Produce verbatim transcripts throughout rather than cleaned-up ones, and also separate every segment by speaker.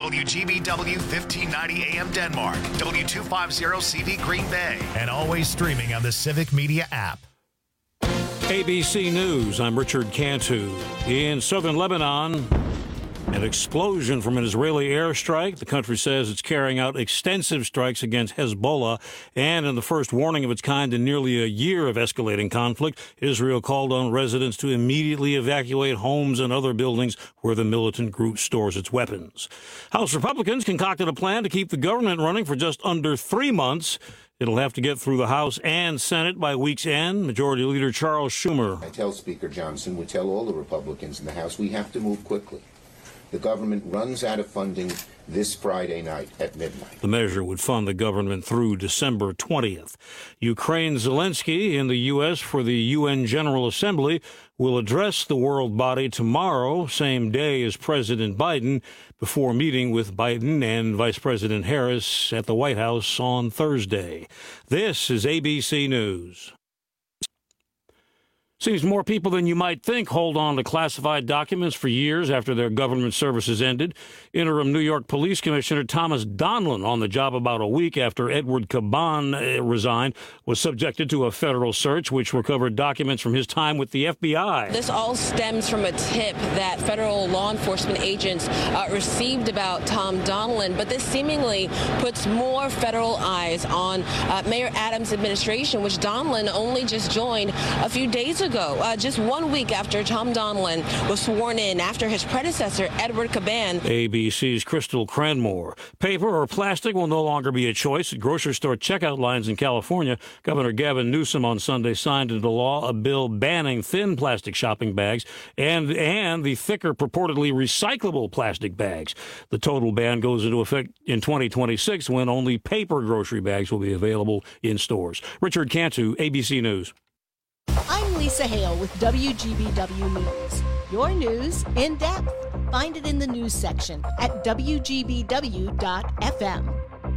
Speaker 1: W G B W fifteen ninety A M Denmark, W two fifty C V Green Bay, and always streaming on the Civic Media app.
Speaker 2: A B C News, I'm Richard Cantu. In southern Lebanon, an explosion from an Israeli airstrike. The country says it's carrying out extensive strikes against Hezbollah. And in the first warning of its kind in nearly a year of escalating conflict, Israel called on residents to immediately evacuate homes and other buildings where the militant group stores its weapons. House Republicans concocted a plan to keep the government running for just under three months. It'll have to get through the House and Senate by week's end. Majority Leader Charles Schumer.
Speaker 3: I tell Speaker Johnson, we tell all the Republicans in the House, we have to move quickly. The government runs out of funding this Friday night at midnight.
Speaker 2: The measure would fund the government through December twentieth. Ukraine's Zelensky in the U S for the U N General Assembly will address the world body tomorrow, same day as President Biden, before meeting with Biden and Vice President Harris at the White House on Thursday. This is A B C News. Seems more people than you might think hold on to classified documents for years after their government services ended. Interim New York Police Commissioner Thomas Donlan, on the job about a week after Edward Caban resigned, was subjected to a federal search which recovered documents from his time with the F B I.
Speaker 4: This all stems from a tip that federal law enforcement agents uh, received about Tom Donlan, but this seemingly puts more federal eyes on uh, Mayor Adams' administration, which Donlan only just joined a few days ago. Ago, uh, just one week after Tom Donlan was sworn in after his predecessor, Edward Caban.
Speaker 2: A B C's Crystal Cranmore. Paper or plastic will no longer be a choice at grocery store checkout lines in California. Governor Gavin Newsom on Sunday signed into law a bill banning thin plastic shopping bags and, and the thicker, purportedly recyclable plastic bags. The total ban goes into effect in twenty twenty-six when only paper grocery bags will be available in stores. Richard Cantu, A B C News.
Speaker 5: I'm Lisa Hale with W G B W News. Your news in depth. Find it in the news section at W G B W dot F M.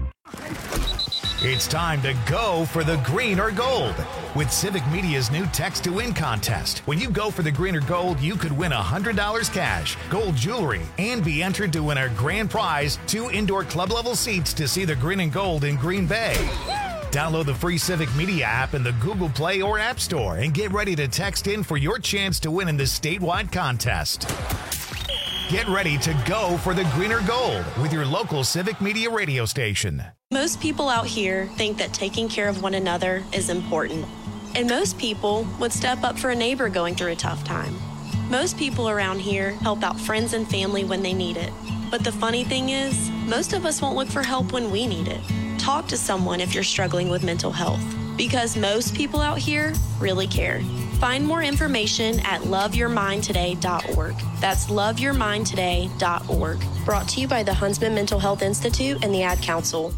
Speaker 1: It's time to go for the green or gold with Civic Media's new Text to Win contest. When you go for the green or gold, you could win one hundred dollars cash, gold jewelry, and be entered to win our grand prize, two indoor club-level seats to see the green and gold in Green Bay. Download the free Civic Media app in the Google Play or App Store and get ready to text in for your chance to win in this statewide contest. Get ready to go for the green or gold with your local Civic Media radio station.
Speaker 6: Most people out here think that taking care of one another is important. And most people would step up for a neighbor going through a tough time. Most people around here help out friends and family when they need it. But the funny thing is, most of us won't look for help when we need it. Talk to someone if you're struggling with mental health, because most people out here really care. Find more information at love your mind today dot org. That's love your mind today dot org. Brought to you by the Huntsman Mental Health Institute and the Ad Council.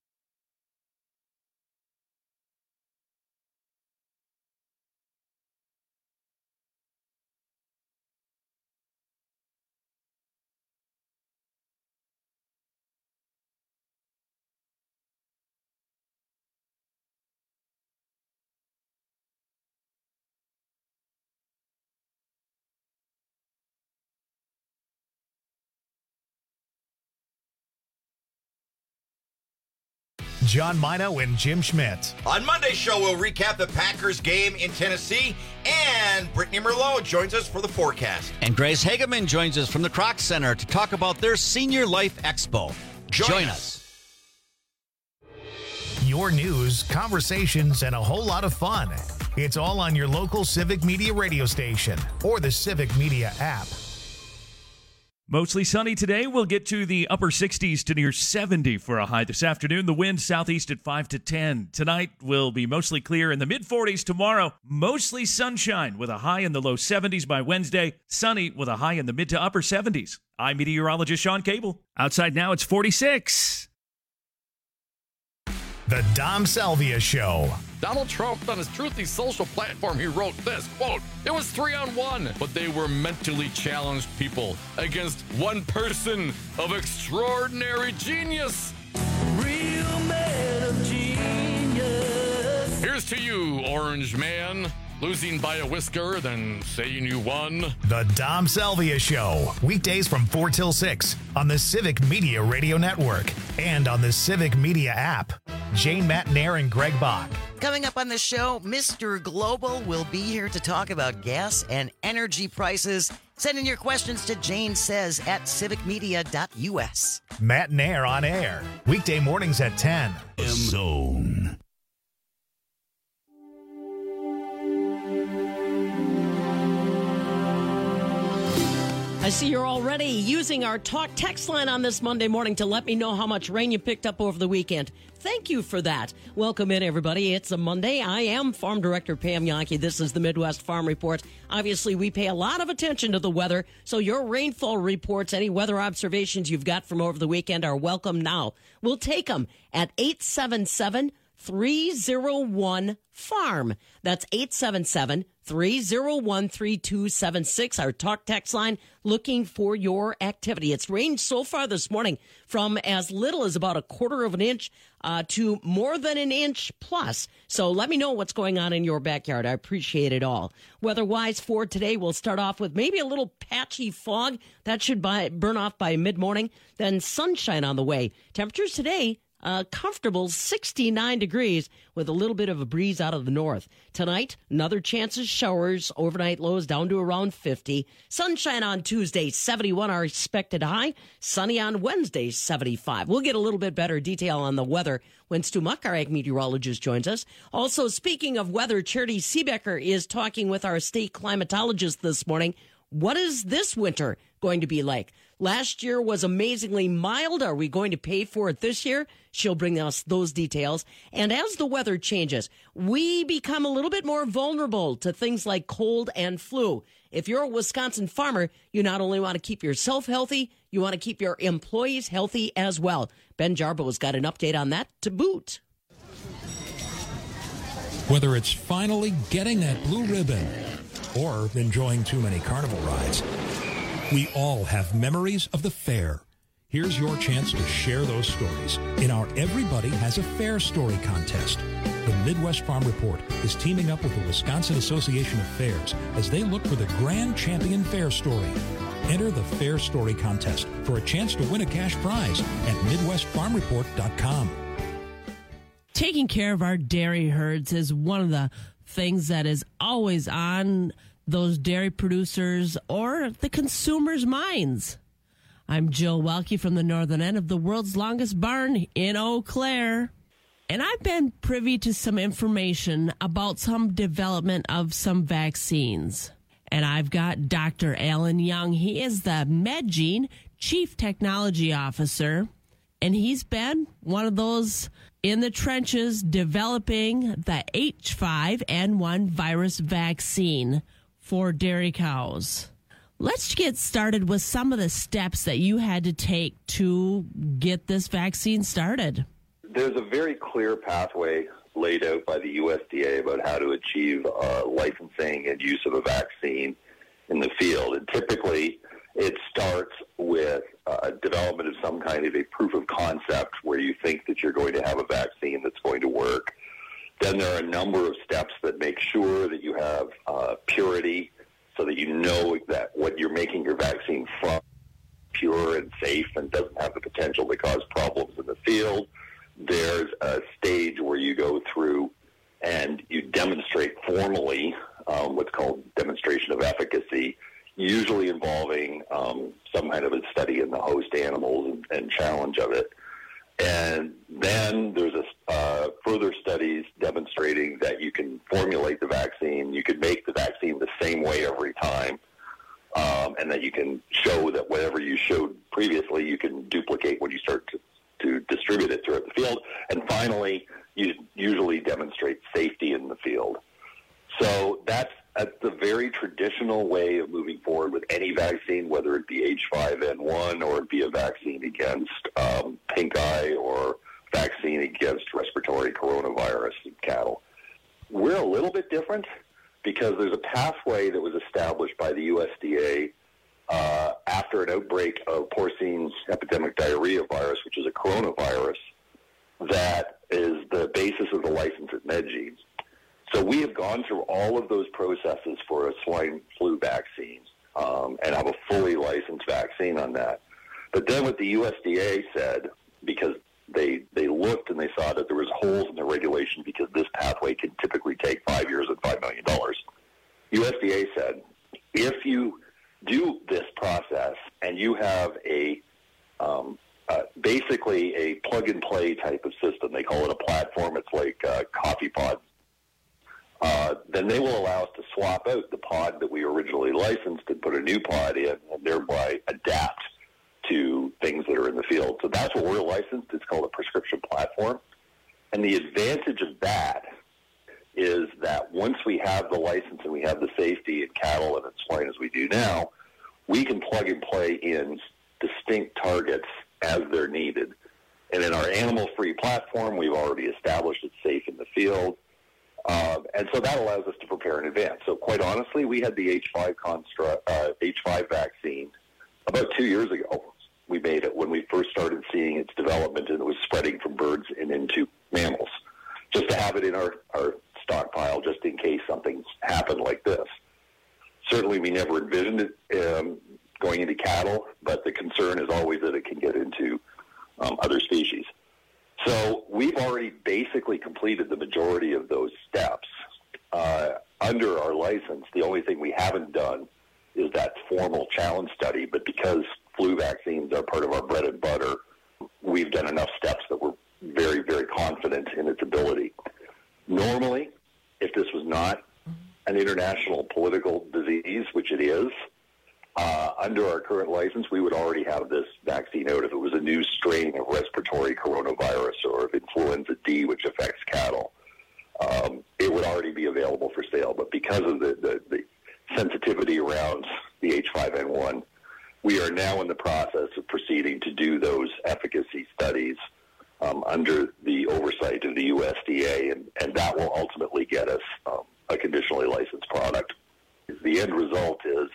Speaker 1: John Mino and Jim Schmidt.
Speaker 7: On Monday's show, we'll recap the Packers game in Tennessee, and Brittany Merlot joins us for the forecast.
Speaker 8: And Grace Hageman joins us from the Kroc Center to talk about their Senior Life Expo. Join, Join us.
Speaker 1: us. Your news, conversations, and a whole lot of fun. It's all on your local Civic Media radio station or the Civic Media app.
Speaker 9: Mostly sunny today. We'll get to the upper sixties to near seventy for a high this afternoon. The wind southeast at five to ten. Tonight will be mostly clear in the mid forties tomorrow. Mostly sunshine with a high in the low seventies by Wednesday. Sunny with a high in the mid to upper seventies. I'm meteorologist Sean Cable. Outside now it's forty-six.
Speaker 1: The Dom Salvia Show.
Speaker 10: Donald Trump, on his Truthy social platform, he wrote this, quote, "It was three on one, but they were mentally challenged people against one person of extraordinary genius." Real man of genius. Here's to you, Orange Man. losing by a whisker than saying you won.
Speaker 1: The Dom Salvia Show, weekdays from four till six on the Civic Media Radio Network and on the Civic Media app. Jane Matnair and Greg Bach.
Speaker 11: Coming up on the show, Mister Global will be here to talk about gas and energy prices. Send in your questions to Jane Says at civic media dot u s.
Speaker 1: Matnair on air, weekday mornings at ten.
Speaker 12: Zone.
Speaker 13: I see you're already using our talk text line on this Monday morning to let me know how much rain you picked up over the weekend. Thank you for that. Welcome in, everybody. It's a Monday. I am Farm Director Pam Yankee. This is the Midwest Farm Report. Obviously, we pay a lot of attention to the weather, so your rainfall reports, any weather observations you've got from over the weekend are welcome now. We'll take them at eight seven seven, three oh one, farm. That's eight seven seven, three oh one, three two seven six, our talk text line, looking for your activity. It's rained so far this morning from as little as about a quarter of an inch uh, to more than an inch plus. So let me know what's going on in your backyard. I appreciate it all. Weather-wise for today, we'll start off with maybe a little patchy fog. That should by, burn off by mid-morning. Then sunshine on the way. Temperatures today, Uh, comfortable sixty-nine degrees with a little bit of a breeze out of the north. Tonight, another chance of showers. Overnight lows down to around fifty. Sunshine on Tuesday, seventy-one our expected high. Sunny on Wednesday, seventy-five. We'll get a little bit better detail on the weather when Stu Muck, our ag meteorologist, joins us. Also, speaking of weather, Charity Seebecker is talking with our state climatologist this morning. What is this winter going to be like? Last year was amazingly mild. Are we going to pay for it this year? She'll bring us those details. And as the weather changes, we become a little bit more vulnerable to things like cold and flu. If you're a Wisconsin farmer, you not only want to keep yourself healthy, you want to keep your employees healthy as well. Ben Jarbo's got an update on that to boot.
Speaker 14: Whether it's finally getting that blue ribbon or enjoying too many carnival rides, we all have memories of the fair. Here's your chance to share those stories in our Everybody Has a Fair Story contest. The Midwest Farm Report is teaming up with the Wisconsin Association of Fairs as they look for the Grand Champion Fair Story. Enter the Fair Story contest for a chance to win a cash prize at midwest farm report dot com.
Speaker 15: Taking care of our dairy herds is one of the things that is always on those dairy producers or the consumers' minds. I'm Jill Welke from the northern end of the world's longest barn in Eau Claire. And I've been privy to some information about some development of some vaccines. And I've got Doctor Alan Young. He is the MedGene Chief Technology Officer. And he's been one of those in the trenches developing the H five N one virus vaccine for dairy cows. Let's get started with some of the steps that you had to take to get this vaccine started.
Speaker 16: There's a very clear pathway laid out by the U S D A about how to achieve uh, licensing and use of a vaccine in the field. And typically, it starts with uh, development of some kind of a proof of concept where you think that you're going to have a vaccine that's going to work. Then there are a number of steps that make sure that you have uh, purity so that you know that what you're making your vaccine from pure and safe and doesn't have the potential to cause problems in the field. There's a stage where you go through and you demonstrate formally um, what's called demonstration of efficacy, usually involving um, some kind of a study in the host animals and, and challenge of it. And then there's a, uh, further studies demonstrating that you can formulate the vaccine, you can make the vaccine the same way every time, um, and that you can show that whatever you showed previously, you can duplicate when you start to, to distribute it throughout the field. And finally, you usually demonstrate safety in the field. So that's, that's the very traditional way of moving forward with any vaccine, whether it be H five N one or it be a vaccine against um, pink eye or vaccine against respiratory coronavirus in cattle. We're a little bit different because there's a pathway that was established by the U S D A uh, after an outbreak of porcine epidemic diarrhea virus, which is a coronavirus, that is the basis of the license at MedGene. So we have gone through all of those processes for a swine flu vaccine um, and have a fully licensed vaccine on that. But then what the U S D A said, because they they looked and they saw that there was holes in the regulation because this pathway can typically take five years and five million dollars. U S D A said, if you do this process and you have a um, uh, basically a plug-and-play type of system, they call it a platform, it's like a coffee pod, uh, then they will allow us to swap out the pod that we originally licensed and put a new pod in and thereby adapt to things that are in the field. So that's what we're licensed. It's called a prescription platform. And the advantage of that is that once we have the license and we have the safety in cattle and in swine as we do now, we can plug and play in distinct targets as they're needed. And in our animal-free platform, we've already established it's safe in the field. Uh, and so that allows us to prepare in advance. So quite honestly, we had the H five construct, uh, H five vaccine about two years ago. We made it when we first started seeing its development and it was spreading from birds and into mammals, just to have it in our, our stockpile just in case something's happened like this. Certainly we never envisioned it um, going into cattle, but the concern is always that it can get into um, other species. So we've already basically completed the majority of those steps. Uh, under our license, the only thing we haven't done is that formal challenge study, but because flu vaccines are part of our bread and butter, we've done enough steps that we're very, very confident in its ability. Normally, if this was not an international political disease, which it is, uh, under our current license, we would already have this vaccine out if it was a new strain of respiratory coronavirus or of influenza D, which affects cattle. Um, it would already be available for sale. But because of the, the, the sensitivity around the H five N one, we are now in the process of proceeding to do those efficacy studies um, under the oversight of the U S D A, and, and that will ultimately get us um, a conditionally licensed product. The end result is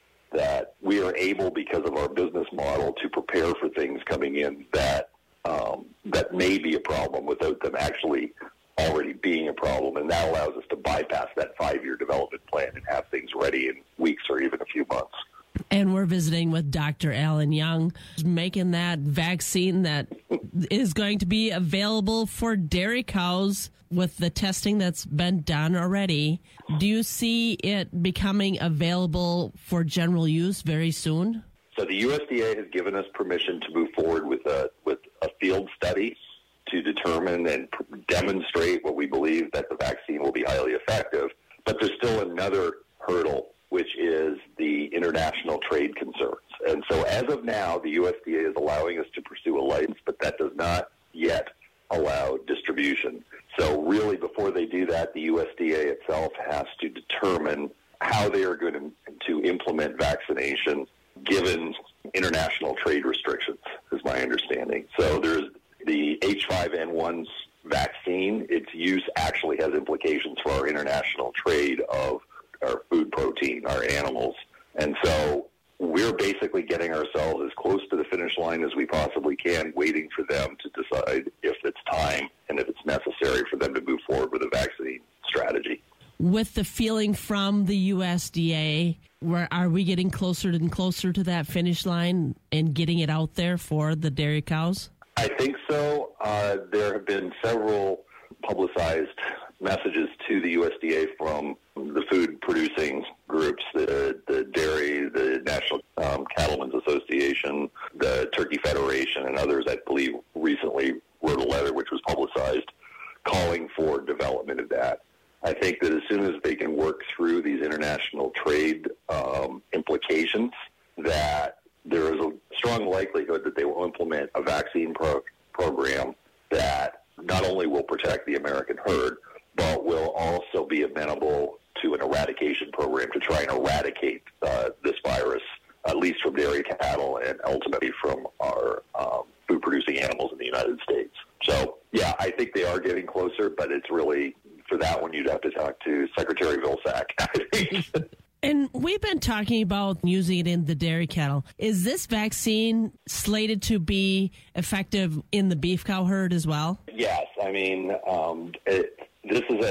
Speaker 16: that we are able, because of our business model, to prepare for things coming in that um, that may be a problem without them actually already being a problem, and that allows us to bypass that five-year development plan and have things ready in weeks or even a few months.
Speaker 15: And we're visiting with Doctor Alan Young, making that vaccine that is going to be available for dairy cows with the testing that's been done already. Do you see it becoming available for general use very soon?
Speaker 16: So the U S D A has given us permission to move forward with a with a field study to determine and demonstrate what we believe that the vaccine will be highly effective. But there's still another hurdle, which is the international trade concerns. And so as of now, the U S D A is allowing us to pursue a license, but that does not yet allow distribution. So really, before they do that, the U S D A itself has to determine how they are going to, to implement vaccination given international trade restrictions, is my understanding. So there's the H five N one vaccine. Its use actually has implications for our international trade of our food protein, our animals. And so we're basically getting ourselves as close to the finish line as we possibly can, waiting for them to decide if it's time and if it's necessary for them to move forward with a vaccine strategy.
Speaker 15: With the feeling from the U S D A, where are we getting closer and closer to that finish line and getting it out there for the dairy cows?
Speaker 16: I think so. Uh, there have been several publicized messages to the U S D A from the food-producing groups, the, the dairy, the National um, Cattlemen's Association, the Turkey Federation, and others, I believe, recently wrote a letter which was publicized calling for development of that. I think that as soon as they can work through these international trade um, implications, that there is a strong likelihood that they will implement a vaccine pro- program that not only will protect the American herd, but will also be amenable to an eradication program to try and eradicate uh, this virus, at least from dairy cattle and ultimately from our um, food-producing animals in the United States. So, yeah, I think they are getting closer, but it's really, for that one, you'd have to talk to Secretary Vilsack, I think.
Speaker 15: And we've been talking about using it in the dairy cattle. Is this vaccine slated to be effective in the beef cow herd as well?
Speaker 16: Yes. I mean, um, it, this is a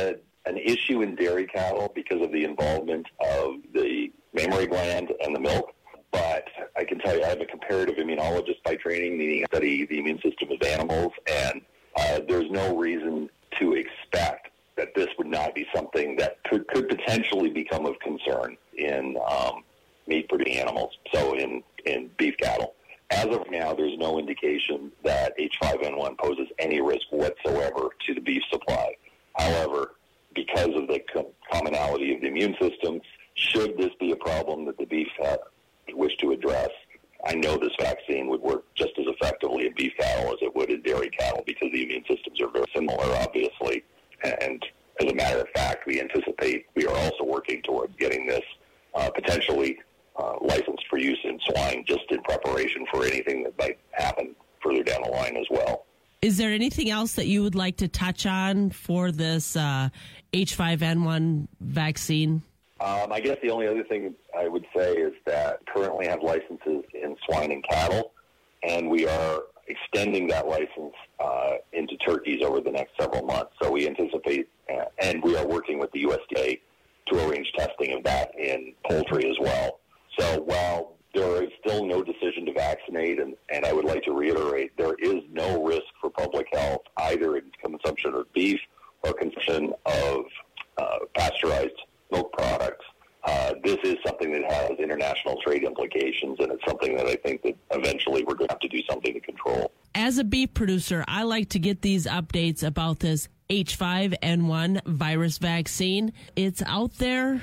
Speaker 16: an issue in dairy cattle because of the involvement of the mammary gland and the milk. But I can tell you, I have a comparative immunologist by training, meaning I study the immune system of animals, and uh, there's no reason to expect that this would not be something that could, could potentially become of concern in um, meat-producing animals, so in, in beef cattle. As of now, there's no indication that H five N one poses any risk whatsoever to the beef supply. However, because of the co- commonality of the immune system, should this be a problem that the beef uh, wish to address, I know this vaccine would work just as effectively in beef cattle as it would in dairy cattle because the immune systems are very similar, obviously. And as a matter of fact, we anticipate we are also working toward getting this uh, potentially uh, licensed for use in swine just in preparation for anything that might happen further down the line as well.
Speaker 15: Is there anything else that you would like to touch on for this uh, H five N one vaccine?
Speaker 16: Um, I guess the only other thing I would say is that currently have licenses in swine and cattle, and we are extending that license uh, into turkeys over the next several months. So we anticipate, uh, and we are working with the U S D A to arrange testing of that in poultry as well. So while there is still no decision to vaccinate, and, and I would like to reiterate, there is no risk for public health either in consumption of beef or consumption of uh, pasteurized milk products. Uh, this is something that has international trade implications, and it's something that I think that eventually we're going to have to do something to control.
Speaker 15: As a beef producer, I like to get these updates about this H five N one virus vaccine. It's out there,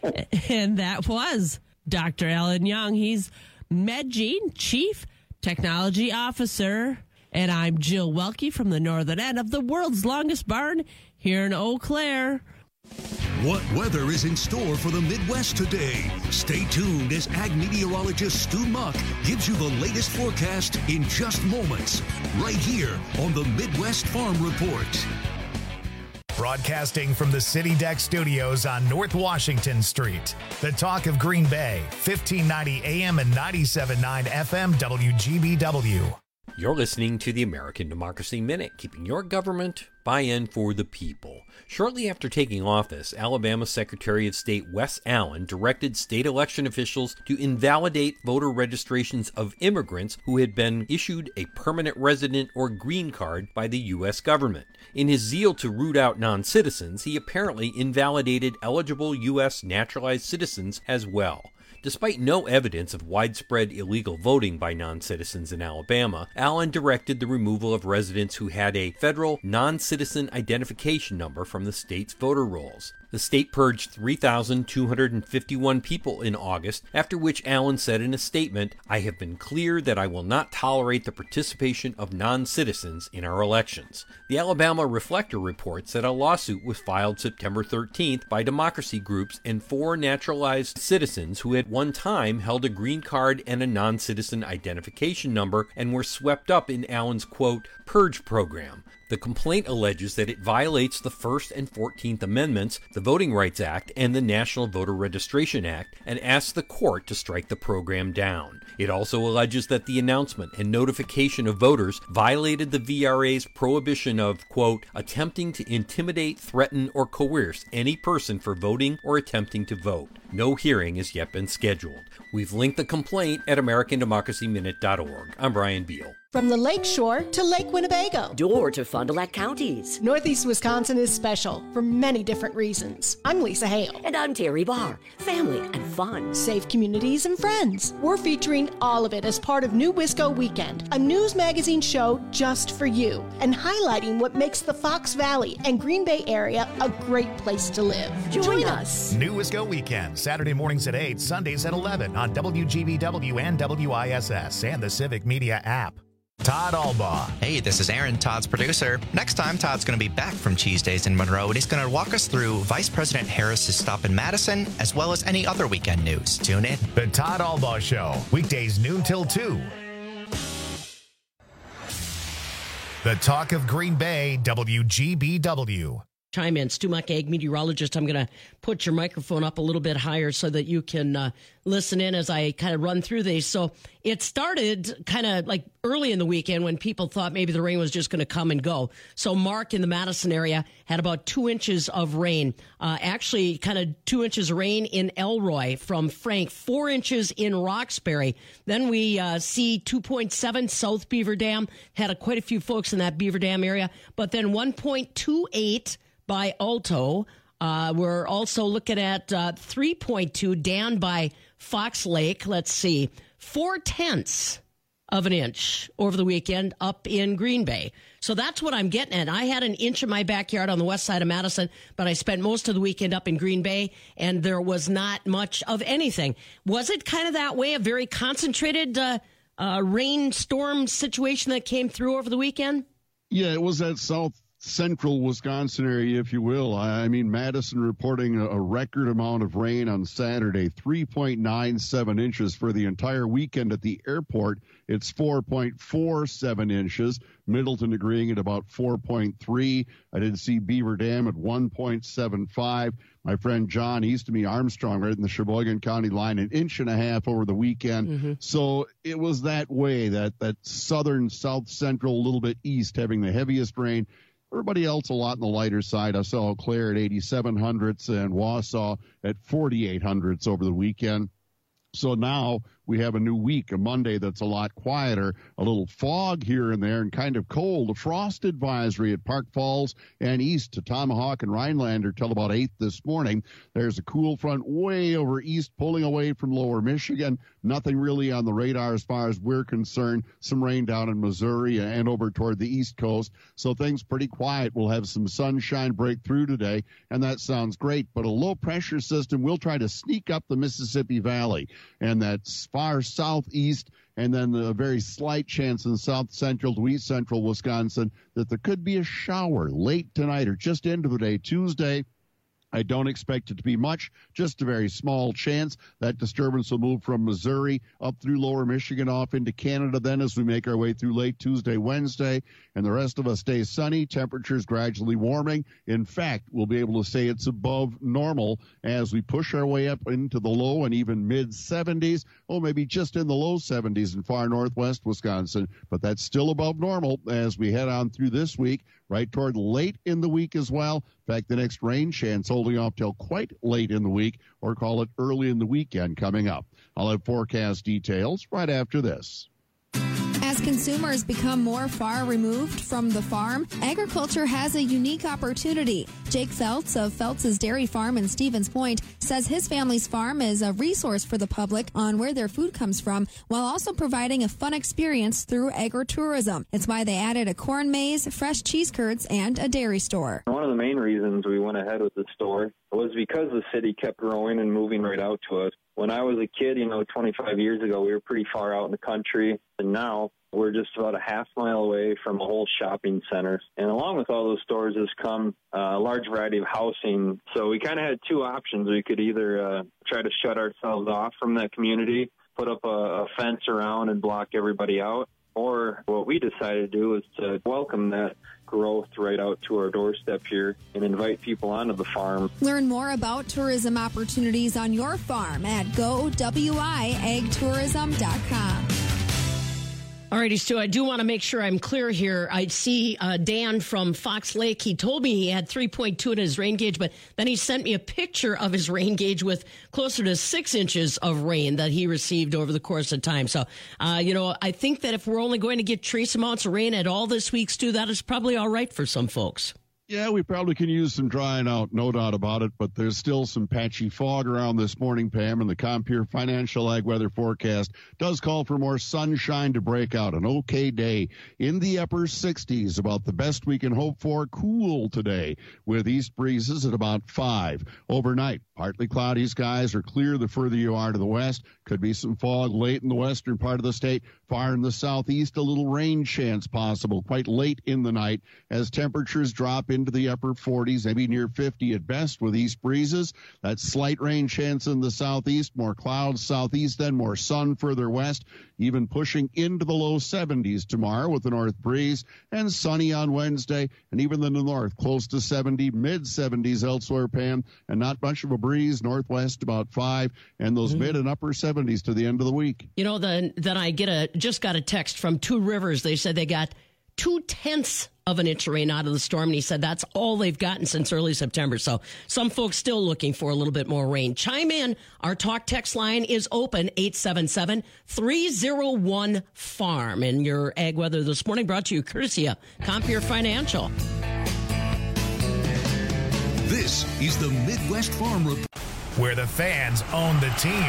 Speaker 15: and that was Doctor Alan Young. He's MedGene Chief Technology Officer, and I'm Jill Welke from the northern end of the world's longest barn here in Eau Claire.
Speaker 12: What weather is in store for the Midwest today? Stay tuned as ag meteorologist Stu Muck gives you the latest forecast in just moments, right here on the Midwest Farm Report.
Speaker 1: Broadcasting from the City Deck Studios on North Washington Street. The Talk of Green Bay, fifteen ninety A M and ninety-seven point nine F M W G B W.
Speaker 17: You're listening to the American Democracy Minute, keeping your government buy-in for the people. Shortly after taking office, Alabama Secretary of State Wes Allen directed state election officials to invalidate voter registrations of immigrants who had been issued a permanent resident or green card by the U S government. In his zeal to root out non-citizens, he apparently invalidated eligible U S naturalized citizens as well. Despite no evidence of widespread illegal voting by non-citizens in Alabama, Allen directed the removal of residents who had a federal non-citizen identification number from the state's voter rolls. The state purged three thousand two hundred fifty-one people in August, after which Allen said in a statement, "I have been clear that I will not tolerate the participation of non-citizens in our elections." The Alabama Reflector reports that a lawsuit was filed September thirteenth by democracy groups and four naturalized citizens who at one time held a green card and a non-citizen identification number and were swept up in Allen's, quote, purge program. The complaint alleges that it violates the First and Fourteenth Amendments, the Voting Rights Act, and the National Voter Registration Act, and asks the court to strike the program down. It also alleges that the announcement and notification of voters violated the V R A's prohibition of, quote, attempting to intimidate, threaten, or coerce any person for voting or attempting to vote. No hearing has yet been scheduled. We've linked the complaint at American Democracy Minute dot org. I'm Brian Beal.
Speaker 5: From the Lake Shore to Lake Winnebago.
Speaker 18: Door to Fond du Lac counties.
Speaker 5: Northeast Wisconsin is special for many different reasons. I'm Lisa Hale.
Speaker 18: And I'm Terry Barr. Family and fun.
Speaker 5: Safe communities and friends. We're featuring all of it as part of New Wisco Weekend, a news magazine show just for you, and highlighting what makes the Fox Valley and Green Bay area a great place to live.
Speaker 18: Join,
Speaker 5: Join
Speaker 18: us.
Speaker 5: us.
Speaker 1: New Wisco Weekend, Saturday mornings at eight, Sundays at eleven on W G B W and W I S S and the Civic Media app. Todd Albaugh.
Speaker 19: Hey, this is Aaron, Todd's producer. Next time, Todd's going to be back from Cheese Days in Monroe, and he's going to walk us through Vice President Harris's stop in Madison, as well as any other weekend news. Tune in.
Speaker 1: The Todd Albaugh Show, weekdays noon till two. The Talk of Green Bay, W G B W.
Speaker 13: chime in. Stu Muck, ag meteorologist. I'm going to put your microphone up a little bit higher so that you can uh, listen in as I kind of run through these. So it started kind of like early in the weekend when people thought maybe the rain was just going to come and go. So Mark in the Madison area had about two inches of rain. Uh, actually, kind of two inches of rain in Elroy from Frank, four inches in Roxbury. Then we uh, see two point seven South Beaver Dam. Had a, quite a few folks in that Beaver Dam area. But then one point two eight by Alto. Uh, we're also looking at uh, three point two down by Fox Lake. Let's see, four tenths of an inch over the weekend up in Green Bay. So that's what I'm getting at. I had an inch in my backyard on the west side of Madison, but I spent most of the weekend up in Green Bay, and there was not much of anything. Was it kind of that way, a very concentrated uh, uh, rainstorm situation that came through over the weekend?
Speaker 20: Yeah, it was that south central Wisconsin area, if you will. I mean, Madison reporting a record amount of rain on Saturday, three point nine seven inches for the entire weekend. At the airport, it's four point four seven inches. Middleton agreeing at about four point three. I did see Beaver Dam at one point seven five. My friend John east of me, Armstrong, right in the Sheboygan County line, an inch and a half over the weekend. Mm-hmm. So it was that way, that, that southern, south central, a little bit east, having the heaviest rain. Everybody else a lot on the lighter side. I saw Eau Claire at eighty-seven hundredths and Wausau at forty-eight hundredths over the weekend. So now we have a new week, a Monday that's a lot quieter, a little fog here and there and kind of cold. A frost advisory at Park Falls and east to Tomahawk and Rhinelander till about eight this morning. There's a cool front way over east pulling away from lower Michigan. Nothing really on the radar as far as we're concerned. Some rain down in Missouri and over toward the east coast. So things pretty quiet. We'll have some sunshine break through today, and that sounds great. But a low pressure system will try to sneak up the Mississippi Valley, and that's far southeast, and then a very slight chance in south central to east central Wisconsin that there could be a shower late tonight or just into the day Tuesday. I don't expect it to be much, just a very small chance. That disturbance will move from Missouri up through lower Michigan off into Canada then as we make our way through late Tuesday, Wednesday, and the rest of us stay sunny, temperatures gradually warming. In fact, we'll be able to say it's above normal as we push our way up into the low and even mid seventies, oh, maybe just in the low seventies in far northwest Wisconsin, but that's still above normal as we head on through this week, right toward late in the week as well. In fact, the next rain chance holding off till quite late in the week, or call it early in the weekend coming up. I'll have forecast details right after this.
Speaker 21: As consumers become more far removed from the farm, agriculture has a unique opportunity. Jake Feltz of Feltz's Dairy Farm in Stevens Point says his family's farm is a resource for the public on where their food comes from, while also providing a fun experience through agritourism. It's why they added a corn maze, fresh cheese curds, and a dairy store.
Speaker 22: One of the main reasons we went ahead with the store was because the city kept growing and moving right out to us. When I was a kid, you know, twenty-five years ago, we were pretty far out in the country, and now we're just about a half mile away from a whole shopping center. And along with all those stores has come uh, a large variety of housing. So we kind of had two options. We could either uh, try to shut ourselves off from that community, put up a, a fence around and block everybody out, or what we decided to do was to welcome that growth right out to our doorstep here and invite people onto the farm.
Speaker 21: Learn more about tourism opportunities on your farm at go w i ag tourism dot com.
Speaker 13: All righty, Stu, I do want to make sure I'm clear here. I see uh, Dan from Fox Lake. He told me he had three point two in his rain gauge, but then he sent me a picture of his rain gauge with closer to six inches of rain that he received over the course of time. So, uh, you know, I think that if we're only going to get trace amounts of rain at all this week, Stu, that is probably all right for some folks.
Speaker 20: Yeah, we probably can use some drying out, no doubt about it, but there's still some patchy fog around this morning, Pam, and the Compeer Financial Ag Weather Forecast does call for more sunshine to break out. An okay day in the upper sixties, about the best we can hope for. Cool today with east breezes at about five. Overnight, partly cloudy skies are clear the further you are to the west. Could be some fog late in the western part of the state. Far in the southeast, a little rain chance possible quite late in the night as temperatures drop into into the upper forties, maybe near fifty at best with east breezes. That slight rain chance in the southeast, more clouds southeast, then more sun further west, even pushing into the low seventies tomorrow with the north breeze, and sunny on Wednesday, and even in the north, close to seventy, mid seventies elsewhere, Pam, and not much of a breeze, northwest about five, and those mm-hmm. mid and upper seventies to the end of the week.
Speaker 13: You know, then, then I get a just got a text from Two Rivers. They said they got two-tenths of an inch of rain out of the storm, and he said that's all they've gotten since early September. So some folks still looking for a little bit more rain. Chime in. Our talk text line is open, eight seven seven, three oh one, farm. And your ag weather this morning brought to you courtesy of Compeer Financial.
Speaker 12: This is the Midwest Farm Report,
Speaker 1: where the fans own the team.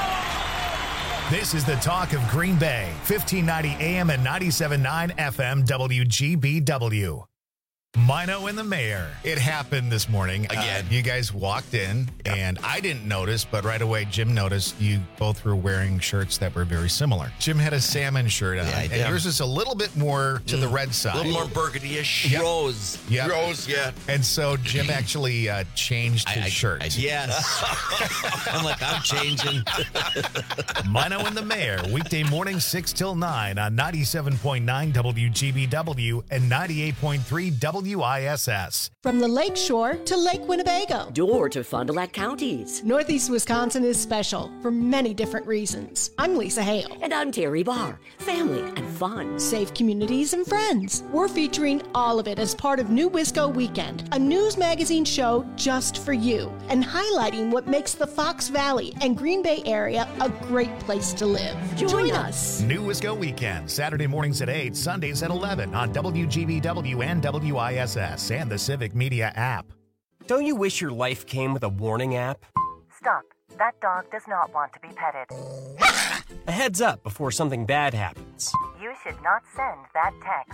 Speaker 1: This is the talk of Green Bay, fifteen ninety A M and ninety-seven point nine F M W G B W. Mino and the mayor. It happened this morning. Again. Uh, you guys walked in, yep. and I didn't notice, but right away Jim noticed you both were wearing shirts that were very similar. Jim had a salmon shirt on, yeah, and yeah. yours is a little bit more to mm. the red side.
Speaker 7: A little more burgundy-ish.
Speaker 1: Yep.
Speaker 7: Rose.
Speaker 1: Yep.
Speaker 7: Rose, yeah.
Speaker 1: And so Jim actually uh, changed his
Speaker 7: I, I,
Speaker 1: shirt.
Speaker 7: I,
Speaker 8: yes. I'm like, I'm changing.
Speaker 1: Mino and the mayor, weekday morning six till nine on ninety-seven point nine W G B W and ninety-eight point three W W I S S.
Speaker 5: From the Lake Shore to Lake Winnebago.
Speaker 18: Door to Fond du Lac counties.
Speaker 5: Northeast Wisconsin is special for many different reasons. I'm Lisa Hale.
Speaker 18: And I'm Terry Barr. Family and fun.
Speaker 5: Safe communities and friends. We're featuring all of it as part of New Wisco Weekend, a news magazine show just for you, and highlighting what makes the Fox Valley and Green Bay area a great place to live.
Speaker 18: Join,
Speaker 5: Join
Speaker 18: us.
Speaker 5: us.
Speaker 1: New Wisco Weekend, Saturday mornings at eight, Sundays at eleven on W G B W and W I S S and the Civic Media app.
Speaker 3: Don't you wish your life came with a warning app?
Speaker 4: Stop. That dog does not want to be petted.
Speaker 3: A heads up before something bad happens.
Speaker 4: You should not send that text.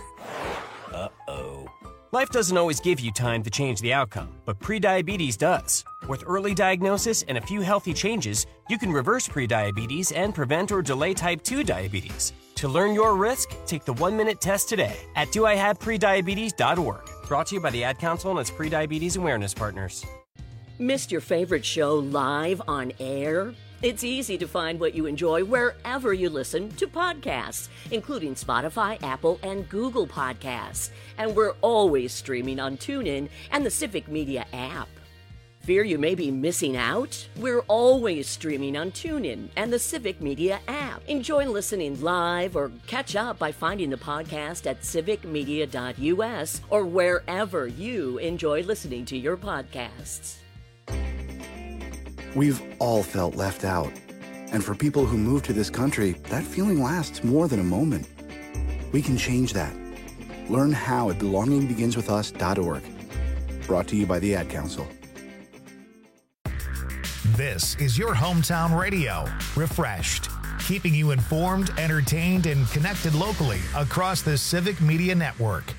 Speaker 3: Uh-oh. Life doesn't always give you time to change the outcome, but prediabetes does. With early diagnosis and a few healthy changes, you can reverse prediabetes and prevent or delay type two diabetes. To learn your risk, take the one-minute test today at do I have prediabetes dot org. Brought to you by the Ad Council and its prediabetes awareness partners.
Speaker 18: Missed your favorite show live on air? It's easy to find what you enjoy wherever you listen to podcasts, including Spotify, Apple, and Google Podcasts. And we're always streaming on TuneIn and the Civic Media app. Fear you may be missing out? We're always streaming on TuneIn and the Civic Media app. Enjoy listening live or catch up by finding the podcast at civic media dot U S or wherever you enjoy listening to your podcasts.
Speaker 23: We've all felt left out. And for people who move to this country, that feeling lasts more than a moment. We can change that. Learn how at belonging begins with us dot org. Brought to you by the Ad Council.
Speaker 1: This is your hometown radio, refreshed, keeping you informed, entertained, and connected locally across the Civic Media Network.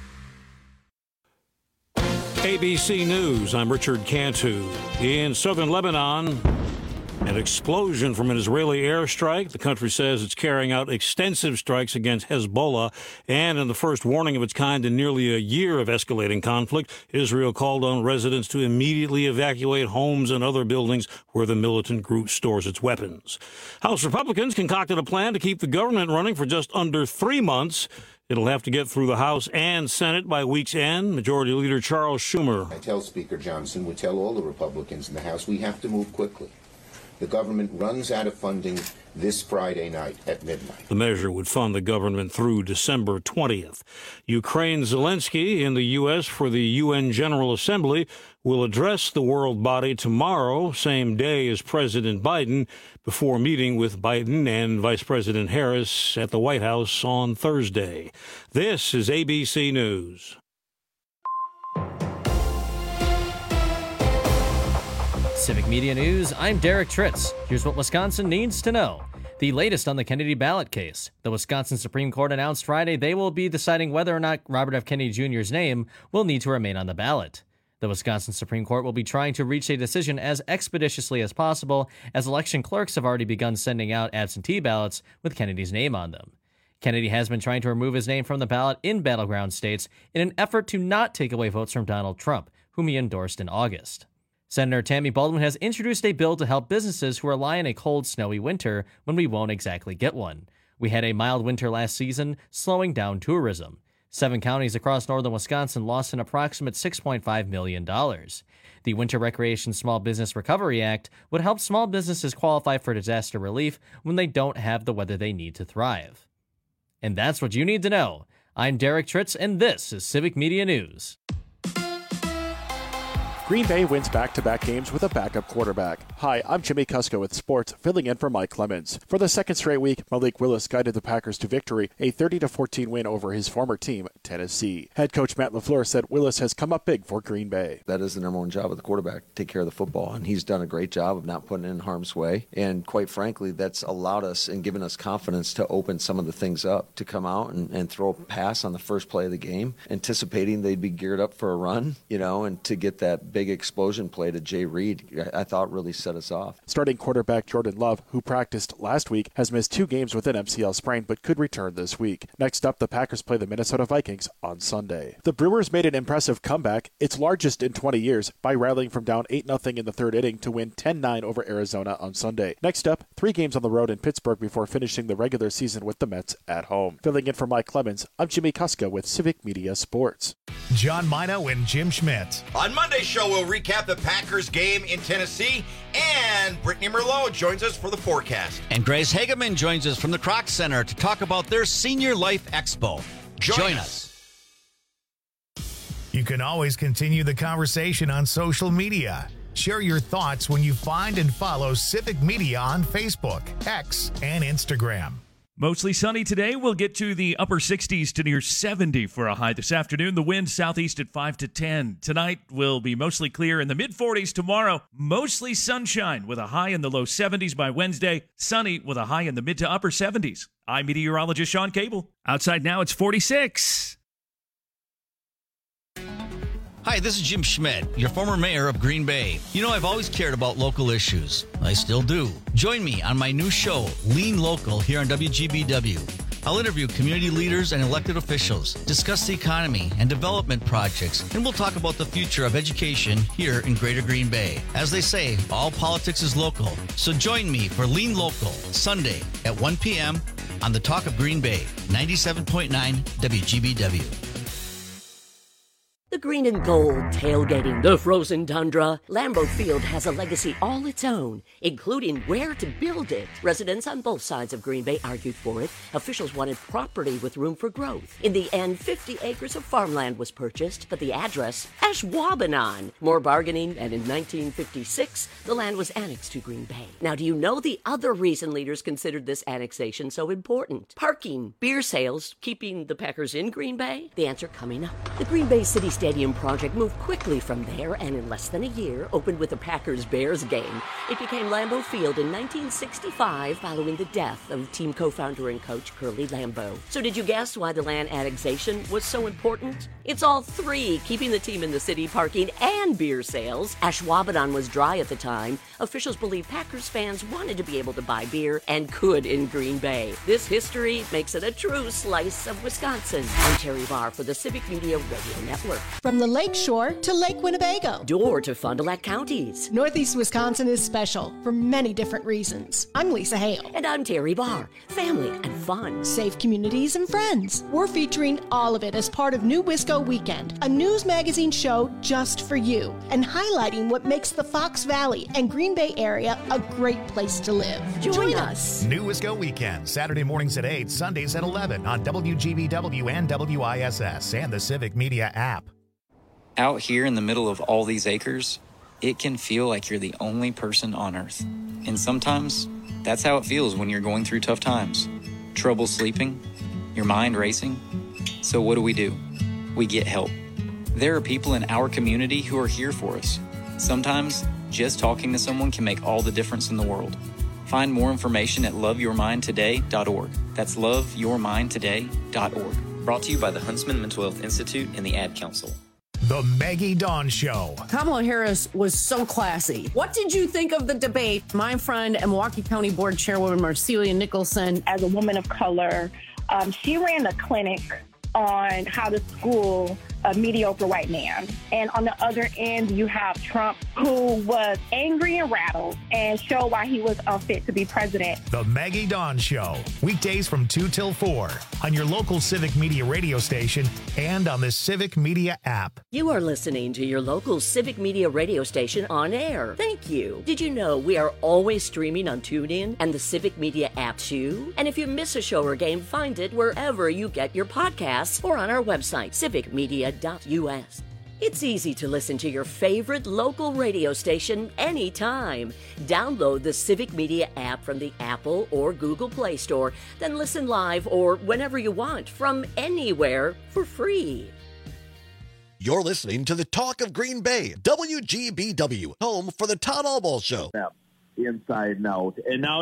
Speaker 2: A B C News, I'm Richard Cantu. In southern Lebanon, an explosion from an Israeli airstrike. The country says it's carrying out extensive strikes against Hezbollah. And in the first warning of its kind in nearly a year of escalating conflict, Israel called on residents to immediately evacuate homes and other buildings where the militant group stores its weapons. House Republicans concocted a plan to keep the government running for just under three months. It'll have to get through the House and Senate by week's end. Majority Leader Charles Schumer.
Speaker 24: I tell Speaker Johnson, we tell all the Republicans in the House, we have to move quickly. The government runs out of funding this Friday night at midnight.
Speaker 2: The measure would fund the government through December twentieth. Ukraine's Zelensky in the U S for the U N General Assembly will address the world body tomorrow, same day as President Biden, before meeting with Biden and Vice President Harris at the White House on Thursday. This is A B C News.
Speaker 25: Civic Media News, I'm Derek Tritz. Here's what Wisconsin needs to know. The latest on the Kennedy ballot case. The Wisconsin Supreme Court announced Friday they will be deciding whether or not Robert F. Kennedy Junior's name will need to remain on the ballot. The Wisconsin Supreme Court will be trying to reach a decision as expeditiously as possible, as election clerks have already begun sending out absentee ballots with Kennedy's name on them. Kennedy has been trying to remove his name from the ballot in battleground states in an effort to not take away votes from Donald Trump, whom he endorsed in August. Senator Tammy Baldwin has introduced a bill to help businesses who rely on a cold, snowy winter when we won't exactly get one. We had a mild winter last season, slowing down tourism. Seven counties across northern Wisconsin lost an approximate six point five million dollars. The Winter Recreation Small Business Recovery Act would help small businesses qualify for disaster relief when they don't have the weather they need to thrive. And that's what you need to know. I'm Derek Tritz, and this is Civic Media News.
Speaker 6: Green Bay wins back-to-back games with a backup quarterback. Hi, I'm Jimmy Kuska with sports, filling in for Mike Clemens. For the second straight week, Malik Willis guided the Packers to victory, a thirty to fourteen win over his former team, Tennessee. Head coach Matt LaFleur said Willis has come up big for Green Bay.
Speaker 9: That is the number one job of the quarterback, take care of the football, and he's done a great job of not putting it in harm's way. And quite frankly, that's allowed us and given us confidence to open some of the things up, to come out and, and throw a pass on the first play of the game, anticipating they'd be geared up for a run, you know, and to get that big explosion play to Jay Reed, I thought really set us off.
Speaker 6: Starting quarterback Jordan Love, who practiced last week, has missed two games with an M C L sprain but could return this week. Next up, the Packers play the Minnesota Vikings on Sunday. The Brewers made an impressive comeback, its largest in twenty years, by rallying from down eight nothing in the third inning to win ten nine over Arizona on Sunday. Next up, three games on the road in Pittsburgh before finishing the regular season with the Mets at home. Filling in for Mike Clemens, I'm Jimmy Kuska with Civic Media Sports.
Speaker 1: John Mino and Jim Schmidt.
Speaker 7: On Monday's show, we'll recap the Packers game in Tennessee, and Brittany Merlot joins us for the forecast.
Speaker 8: And Grace Hageman joins us from the Kroc Center to talk about their Senior Life Expo. Join, Join us.
Speaker 1: You can always continue the conversation on social media. Share your thoughts when you find and follow Civic Media on Facebook, X, and Instagram.
Speaker 10: Mostly sunny today. We'll get to the upper sixties to near seventy for a high this afternoon. The wind southeast at five to ten. Tonight will be mostly clear in the mid forties. Tomorrow, mostly sunshine with a high in the low seventies by Wednesday. Sunny with a high in the mid to upper seventies. I'm meteorologist Sean Cable. Outside now, it's forty-six.
Speaker 8: Hi, this is Jim Schmidt, your former mayor of Green Bay. You know, I've always cared about local issues. I still do. Join me on my new show, Lean Local, here on W G B W. I'll interview community leaders and elected officials, discuss the economy and development projects, and we'll talk about the future of education here in Greater Green Bay. As they say, all politics is local. So join me for Lean Local, Sunday at one p.m. on the Talk of Green Bay, ninety-seven point nine W G B W.
Speaker 18: The green and gold tailgating the frozen tundra. Lambeau Field has a legacy all its own, including where to build it. Residents on both sides of Green Bay argued for it. Officials wanted property with room for growth. In the end, fifty acres of farmland was purchased, but the address, Ashwaubenon. More bargaining, and in nineteen fifty-six, the land was annexed to Green Bay. Now, do you know the other reason leaders considered this annexation so important? Parking, beer sales, keeping the Packers in Green Bay? The answer coming up. The Green Bay City Stadium project moved quickly from there and in less than a year opened with a Packers-Bears game. It became Lambeau Field in nineteen sixty-five following the death of team co-founder and coach Curly Lambeau. So did you guess why the land annexation was so important? It's all three, keeping the team in the city, parking, and beer sales. Ashwaubenon was dry at the time. Officials believe Packers fans wanted to be able to buy beer and could in Green Bay. This history makes it a true slice of Wisconsin. I'm Terry Barr for the Civic Media Radio Network.
Speaker 5: From the Lake Shore to Lake Winnebago.
Speaker 18: Door to Fond du Lac counties.
Speaker 5: Northeast Wisconsin is special for many different reasons. I'm Lisa Hale.
Speaker 18: And I'm Terry Barr. Family and fun.
Speaker 5: Safe communities and friends. We're featuring all of it as part of New Wisco Weekend, a news magazine show just for you, and highlighting what makes the Fox Valley and Green Bay area a great place to live.
Speaker 18: Join, Join us.
Speaker 1: New Wisco Weekend, Saturday mornings at eight, Sundays at eleven on W G B W and W I S S and the Civic Media app.
Speaker 11: Out here in the middle of all these acres, it can feel like you're the only person on Earth. And sometimes, that's how it feels when you're going through tough times. Trouble sleeping, your mind racing. So what do we do? We get help. There are people in our community who are here for us. Sometimes, just talking to someone can make all the difference in the world. Find more information at love your mind today dot org. That's love your mind today dot org. Brought to you by the Huntsman Mental Health Institute and the Ad Council.
Speaker 1: The Maggie Dawn Show.
Speaker 14: Kamala Harris was so classy. What did you think of the debate? My friend and Milwaukee County Board Chairwoman Marcelia Nicholson.
Speaker 26: As a woman of color,
Speaker 15: Um, she ran a clinic on how to school a mediocre white man. And on the other end, you have Trump, who was angry and rattled and showed why he was unfit to be president.
Speaker 1: The Maggie Dawn Show, weekdays from two till four on your local Civic Media radio station and on the Civic Media app.
Speaker 18: You are listening to your local Civic Media radio station on air. Thank you. Did you know we are always streaming on TuneIn and the Civic Media app too? And if you miss a show or game, find it wherever you get your podcasts or on our website, civic media dot U S. It's easy to listen to your favorite local radio station anytime. Download the Civic Media app from the Apple or Google Play Store, then listen live or whenever you want from anywhere for free.
Speaker 16: You're listening to the Talk of Green Bay, W G B W, home for the Todd Albaugh Show.
Speaker 17: Inside and out. And now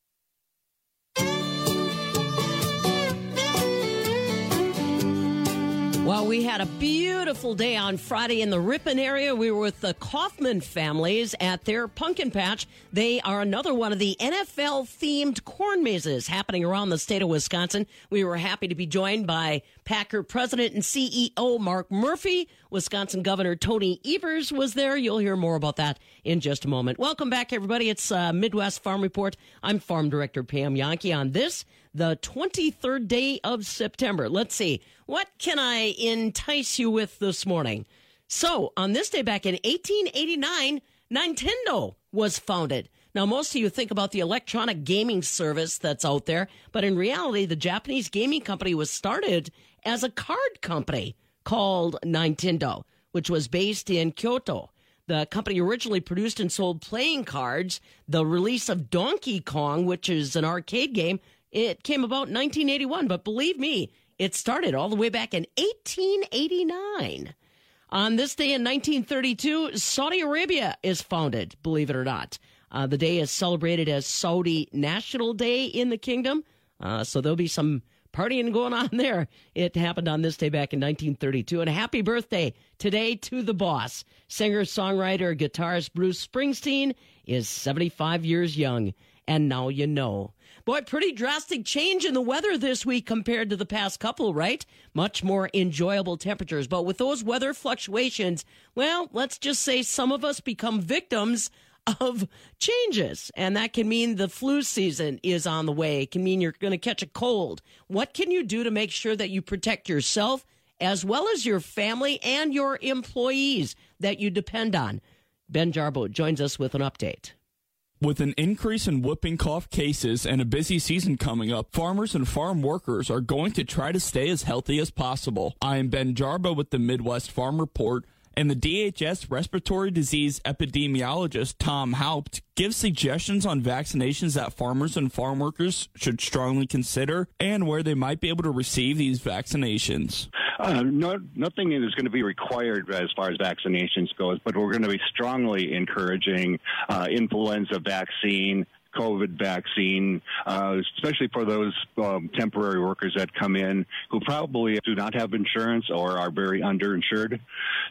Speaker 13: Well, we had a beautiful day on Friday in the Ripon area. We were with the Kaufman families at their pumpkin patch. They are another one of the N F L-themed corn mazes happening around the state of Wisconsin. We were happy to be joined by Packer President and C E O Mark Murphy. Wisconsin Governor Tony Evers was there. You'll hear more about that in just a moment. Welcome back, everybody. It's uh, Midwest Farm Report. I'm Farm Director Pam Yankee on this, the twenty-third day of September. Let's see. What can I entice you with this morning? So, on this day back in eighteen eighty-nine, Nintendo was founded. Now, most of you think about the electronic gaming service that's out there, but in reality, the Japanese gaming company was started as a card company called Nintendo, which was based in Kyoto. The company originally produced and sold playing cards. The release of Donkey Kong, which is an arcade game, it came about in nineteen eighty-one, but believe me, it started all the way back in eighteen eighty-nine. On this day in nineteen thirty-two, Saudi Arabia is founded, believe it or not. Uh, the day is celebrated as Saudi National Day in the kingdom, uh, so there'll be some partying going on there. It happened on this day back in nineteen thirty-two. And a happy birthday today to the boss. Singer, songwriter, guitarist Bruce Springsteen is seventy-five years young. And now you know. Boy, pretty drastic change in the weather this week compared to the past couple, right? Much more enjoyable temperatures. But with those weather fluctuations, well, let's just say some of us become victims of changes. And that can mean the flu season is on the way. It can mean you're going to catch a cold. What can you do to make sure that you protect yourself as well as your family and your employees that you depend on? Ben Jarbo joins us with an update.
Speaker 19: With an increase in whooping cough cases and a busy season coming up, farmers and farm workers are going to try to stay as healthy as possible. I am Ben Jarbo with the Midwest Farm Report, and the D H S respiratory disease epidemiologist Tom Haupt gives suggestions on vaccinations that farmers and farm workers should strongly consider and where they might be able to receive these vaccinations.
Speaker 22: Uh, no, nothing is going to be required as far as vaccinations goes, but we're going to be strongly encouraging uh, influenza vaccine, COVID vaccine, uh, especially for those um, temporary workers that come in who probably do not have insurance or are very underinsured.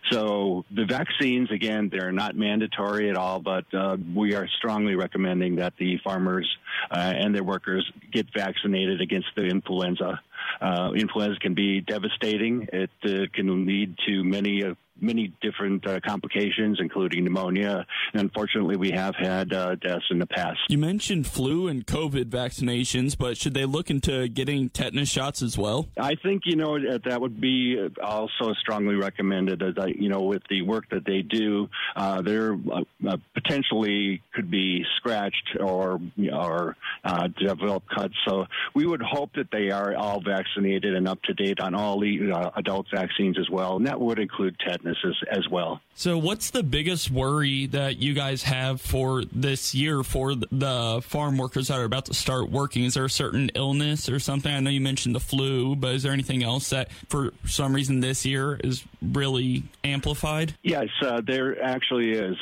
Speaker 22: So the vaccines, again, they're not mandatory at all, but uh, we are strongly recommending that the farmers uh, and their workers get vaccinated against the influenza. Uh, influenza can be devastating. It uh, can lead to many uh, many different uh, complications, including pneumonia. And unfortunately, we have had uh, deaths in the past.
Speaker 19: You mentioned flu and COVID vaccinations, but should they look into getting tetanus shots as well?
Speaker 22: I think, you know, that would be also strongly recommended. As I, you know, with the work that they do, uh, they're uh, potentially could be scratched or, or uh, develop cuts. So we would hope that they are all vaccinated and up to date on all the uh, adult vaccines as well. And that would include tetanus as, as well.
Speaker 19: So what's the biggest worry that you guys have for this year for the farm workers that are about to start working? Is there a certain illness or something? I know you mentioned the flu, but is there anything else that for some reason this year is really amplified?
Speaker 22: Yes, uh, there actually is. Uh,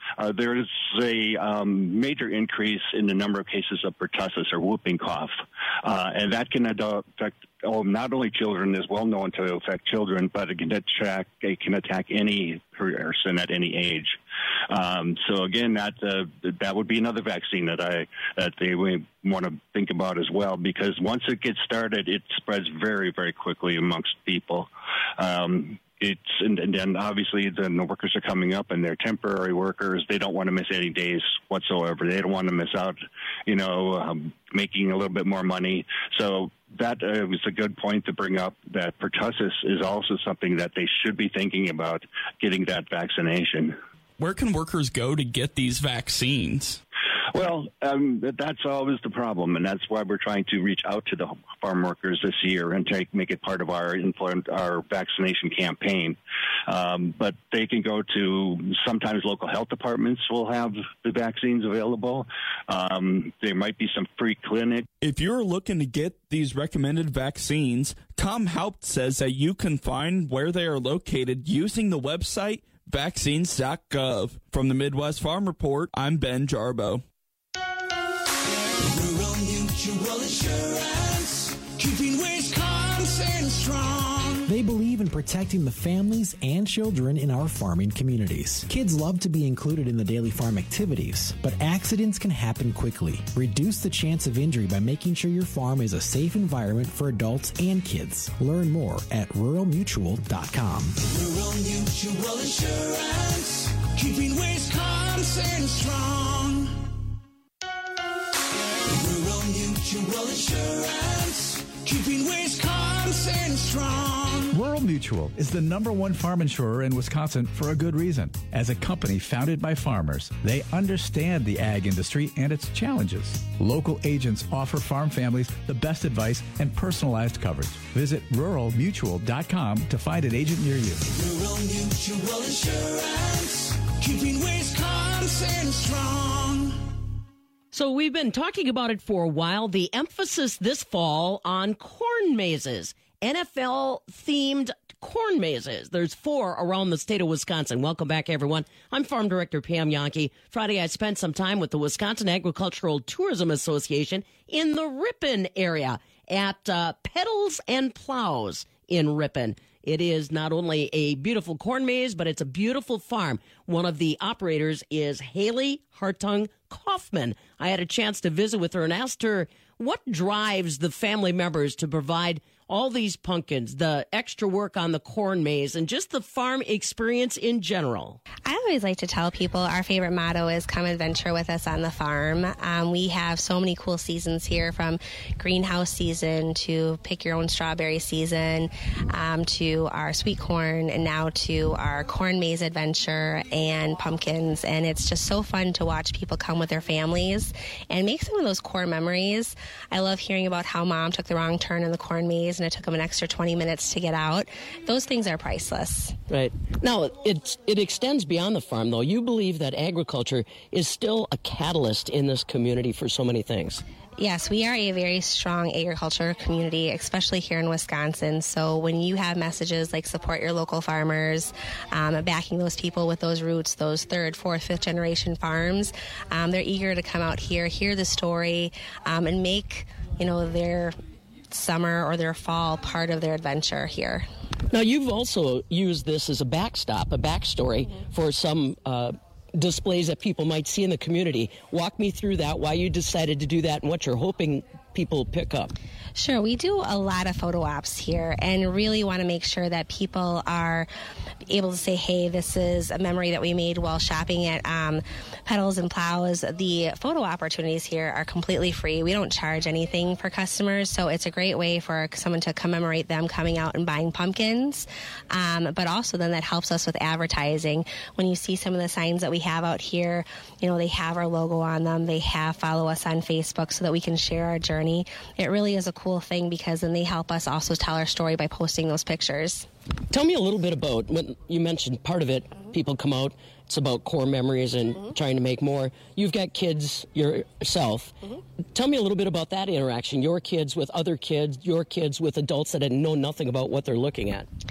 Speaker 22: uh, there is a um, major increase in the number of cases of pertussis or whooping cough, uh, and that can affect oh, not only children, is well known to affect children, but it can attack, it can attack any person at any age. Um, so again, that uh, that would be another vaccine that I that they want to think about as well, because once it gets started, it spreads very, very quickly amongst people. Um, It's and, and then obviously then the workers are coming up and they're temporary workers. They don't want to miss any days whatsoever. They don't want to miss out, you know, um, making a little bit more money. So that uh, was a good point to bring up, that pertussis is also something that they should be thinking about getting that vaccination.
Speaker 19: Where can workers go to get these vaccines?
Speaker 22: Well, um, that's always the problem, and that's why we're trying to reach out to the farm workers this year and take make it part of our our vaccination campaign. Um, but they can go to, sometimes local health departments will have the vaccines available. Um, there might be some free clinic.
Speaker 19: If you're looking to get these recommended vaccines, Tom Haupt says that you can find where they are located using the website vaccines dot gov. From the Midwest Farm Report, I'm Ben Jarbo.
Speaker 3: Rural Mutual Insurance, keeping Wisconsin strong. They believe in protecting the families and children in our farming communities. Kids love to be included in the daily farm activities, but accidents can happen quickly. Reduce the chance of injury by making sure your farm is a safe environment for adults and kids. Learn more at rural mutual dot com. Rural Mutual Insurance, keeping Wisconsin strong. Rural Mutual Insurance, keeping Wisconsin strong.
Speaker 4: Rural Mutual is the number one farm insurer in Wisconsin for a good reason. As a company founded by farmers, they understand the ag industry and its challenges. Local agents offer farm families the best advice and personalized coverage. Visit rural mutual dot com to find an agent near you.
Speaker 3: Rural Mutual Insurance, keeping Wisconsin strong.
Speaker 13: So we've been talking about it for a while. The emphasis this fall on corn mazes, N F L-themed corn mazes. There's four around the state of Wisconsin. Welcome back, everyone. I'm Farm Director Pam Yankee. Friday, I spent some time with the Wisconsin Agricultural Tourism Association in the Ripon area at uh, Pedals and Plows in Ripon. It is not only a beautiful corn maze, but it's a beautiful farm. One of the operators is Haley Hartung Kaufman. I had a chance to visit with her and asked her what drives the family members to provide all these pumpkins, the extra work on the corn maze, and just the farm experience in general.
Speaker 12: I always like to tell people our favorite motto is come adventure with us on the farm. Um, we have so many cool seasons here, from greenhouse season to pick your own strawberry season, um, to our sweet corn, and now to our corn maze adventure and pumpkins. And it's just so fun to watch people come with their families and make some of those core memories. I love hearing about how mom took the wrong turn in the corn maze and it took them an extra twenty minutes to get out. Those things are priceless.
Speaker 13: Right. Now, it, it extends beyond the farm, though. You believe that agriculture is still a catalyst in this community for so many things.
Speaker 12: Yes, we are a very strong agriculture community, especially here in Wisconsin. So when you have messages like support your local farmers, um, backing those people with those roots, those third, fourth, fifth generation farms, um, they're eager to come out here, hear the story, um, and make, you know, their summer or their fall part of their adventure here.
Speaker 13: Now, you've also used this as a backstop, a backstory mm-hmm. for some uh, displays that people might see in the community. Walk me through that, why you decided to do that, and what you're hoping people pick up.
Speaker 12: Sure. We do a lot of photo ops here and really want to make sure that people are able to say, hey, this is a memory that we made while shopping at um, Pedals and Plows. The photo opportunities here are completely free. We don't charge anything for customers, so it's a great way for someone to commemorate them coming out and buying pumpkins. Um, but also then that helps us with advertising. When you see some of the signs that we have out here, you know, they have our logo on them. They have follow us on Facebook so that we can share our journey. It really is a cool thing because then they help us also tell our story by posting those pictures.
Speaker 13: Tell me a little bit about what you mentioned. Part of it, mm-hmm. people come out. It's about core memories and mm-hmm. trying to make more. You've got kids yourself. Mm-hmm. Tell me a little bit about that interaction. Your kids with other kids, your kids with adults that know nothing about what they're looking at.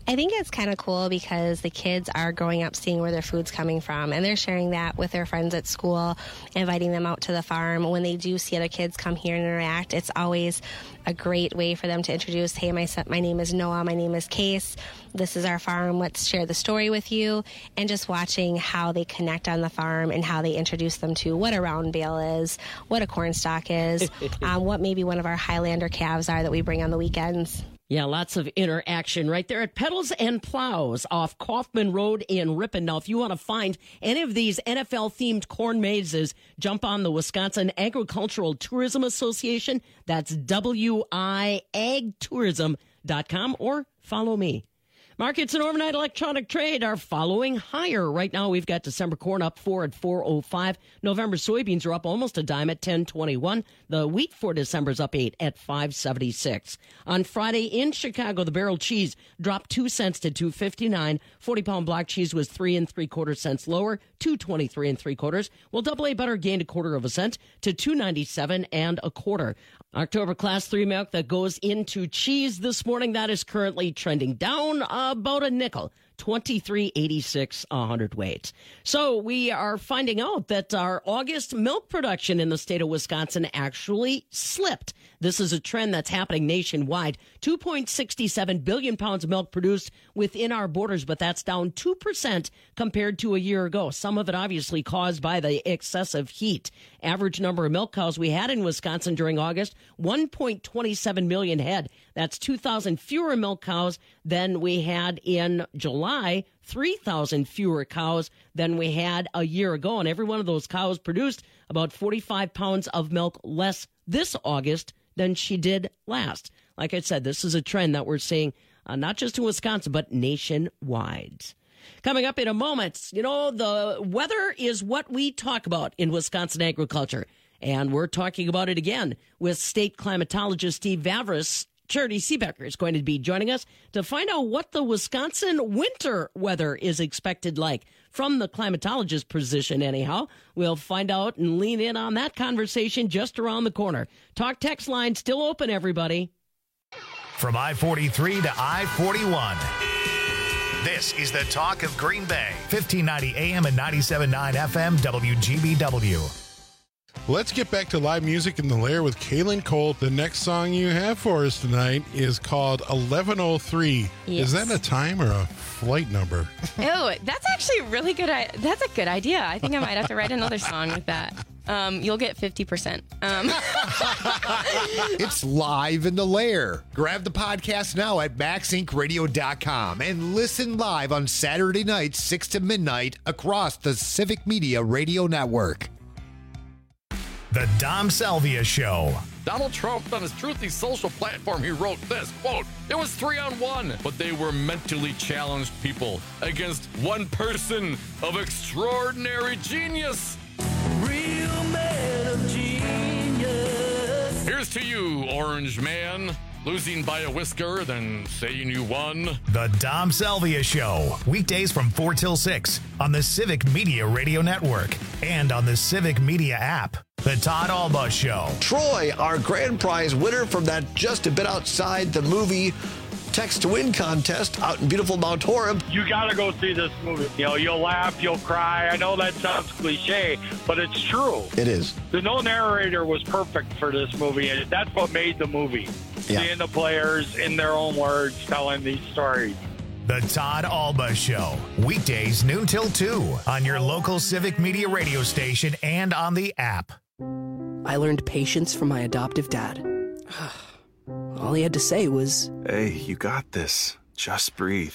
Speaker 12: I think it's kind of cool because the kids are growing up seeing where their food's coming from, and they're sharing that with their friends at school, inviting them out to the farm. When they do see other kids come here and interact, it's always a great way for them to introduce, hey, my son, my name is Noah, my name is Case, this is our farm, let's share the story with you, and just watching how they connect on the farm and how they introduce them to what a round bale is, what a corn stalk is, um, what maybe one of our Highlander calves are that we bring on the weekends.
Speaker 13: Yeah, lots of interaction right there at Pedals and Plows off Kaufman Road in Ripon. Now, if you want to find any of these N F L-themed corn mazes, jump on the Wisconsin Agricultural Tourism Association. That's W I ag tourism dot com, or follow me. Markets and overnight electronic trade are following higher. Right now, we've got December corn up four at four oh five. November soybeans are up almost a dime at ten twenty-one. The wheat for December is up eight at five seventy-six. On Friday in Chicago, the barrel cheese dropped two cents to two fifty-nine. forty-pound block cheese was three and three quarter cents lower, two twenty-three and three quarters. Well, double A butter gained a quarter of a cent to two ninety-seven and a quarter. October class three milk that goes into cheese this morning, that is currently trending down about a nickel, twenty-three eighty-six a hundredweight. So we are finding out that our August milk production in the state of Wisconsin actually slipped. This is a trend that's happening nationwide. two point six seven billion pounds of milk produced within our borders, but that's down two percent compared to a year ago. Some of it obviously caused by the excessive heat. Average number of milk cows we had in Wisconsin during August, one point two seven million head. That's two thousand fewer milk cows than we had in July, three thousand fewer cows than we had a year ago. And every one of those cows produced about forty-five pounds of milk less this August than she did last. Like I said, this is a trend that we're seeing uh, not just in Wisconsin, but nationwide. Coming up in a moment, you know, the weather is what we talk about in Wisconsin agriculture. And we're talking about it again with state climatologist Steve Vavris. Charity Seebecker is going to be joining us to find out what the Wisconsin winter weather is expected like. From the climatologist position, anyhow. We'll find out and lean in on that conversation just around the corner. Talk text line still open, everybody.
Speaker 1: From I forty-three to I forty-one. This is the Talk of Green Bay, fifteen ninety A M and ninety-seven point nine F M W G B W.
Speaker 2: Let's get back to live music in the Lair with Kaylin Cole. The next song you have for us tonight is called eleven oh three.
Speaker 20: Yes.
Speaker 2: Is that a time or a flight number?
Speaker 20: Oh, that's actually really good. That's a good idea. I think I might have to write another song with that. Um, you'll get fifty percent. Um.
Speaker 21: It's live in the Lair. Grab the podcast now at max inc radio dot com and listen live on Saturday nights, six to midnight, across the Civic Media Radio Network.
Speaker 1: The Dom Salvia Show.
Speaker 23: Donald Trump, on his Truthy social platform, he wrote this, quote, "It was three on one, but they were mentally challenged people against one person of extraordinary genius." Real man of genius. Here's to you, Orange Man. Losing by a whisker, then saying you won.
Speaker 1: The Dom Salvia Show. Weekdays from four till six on the Civic Media Radio Network and on the Civic Media app. The Todd Alba Show.
Speaker 16: Troy, our grand prize winner from that Just a Bit Outside the Movie Text to Win contest out in beautiful Mount Horeb.
Speaker 24: You got to go see this movie. You know, you'll laugh, you'll cry. I know that sounds cliche, but it's true.
Speaker 16: It is.
Speaker 24: The no narrator was perfect for this movie, and that's what made the movie.
Speaker 16: Yeah.
Speaker 24: Seeing the players in their own words telling these stories.
Speaker 1: The Todd Alba Show. Weekdays noon till two on your local Civic Media radio station and on the app.
Speaker 26: I learned patience from my adoptive dad. All he had to say was,
Speaker 27: "Hey, you got this. Just breathe."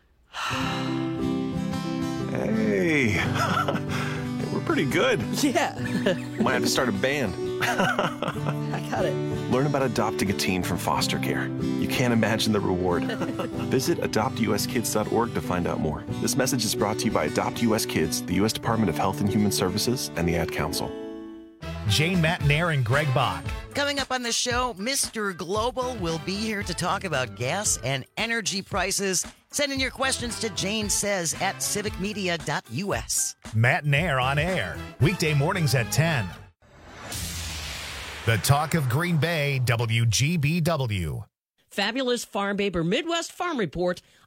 Speaker 27: Hey, we're pretty good.
Speaker 26: Yeah.
Speaker 27: Might have to start a band.
Speaker 26: I got it.
Speaker 27: Learn about adopting a teen from foster care. You can't imagine the reward. Visit adopt u s kids dot org to find out more. This message is brought to you by Adopt U S Kids, the U S Department of Health and Human Services, and the Ad Council.
Speaker 1: Jane Matnair and Greg Bach.
Speaker 28: Coming up on the show, Mister Global will be here to talk about gas and energy prices. Send in your questions to Jane Says at civic media dot u s.
Speaker 1: Matnair on air, weekday mornings at ten. The Talk of Green Bay, W G B W.
Speaker 13: Fabulous Farm Babe or Midwest Farm Report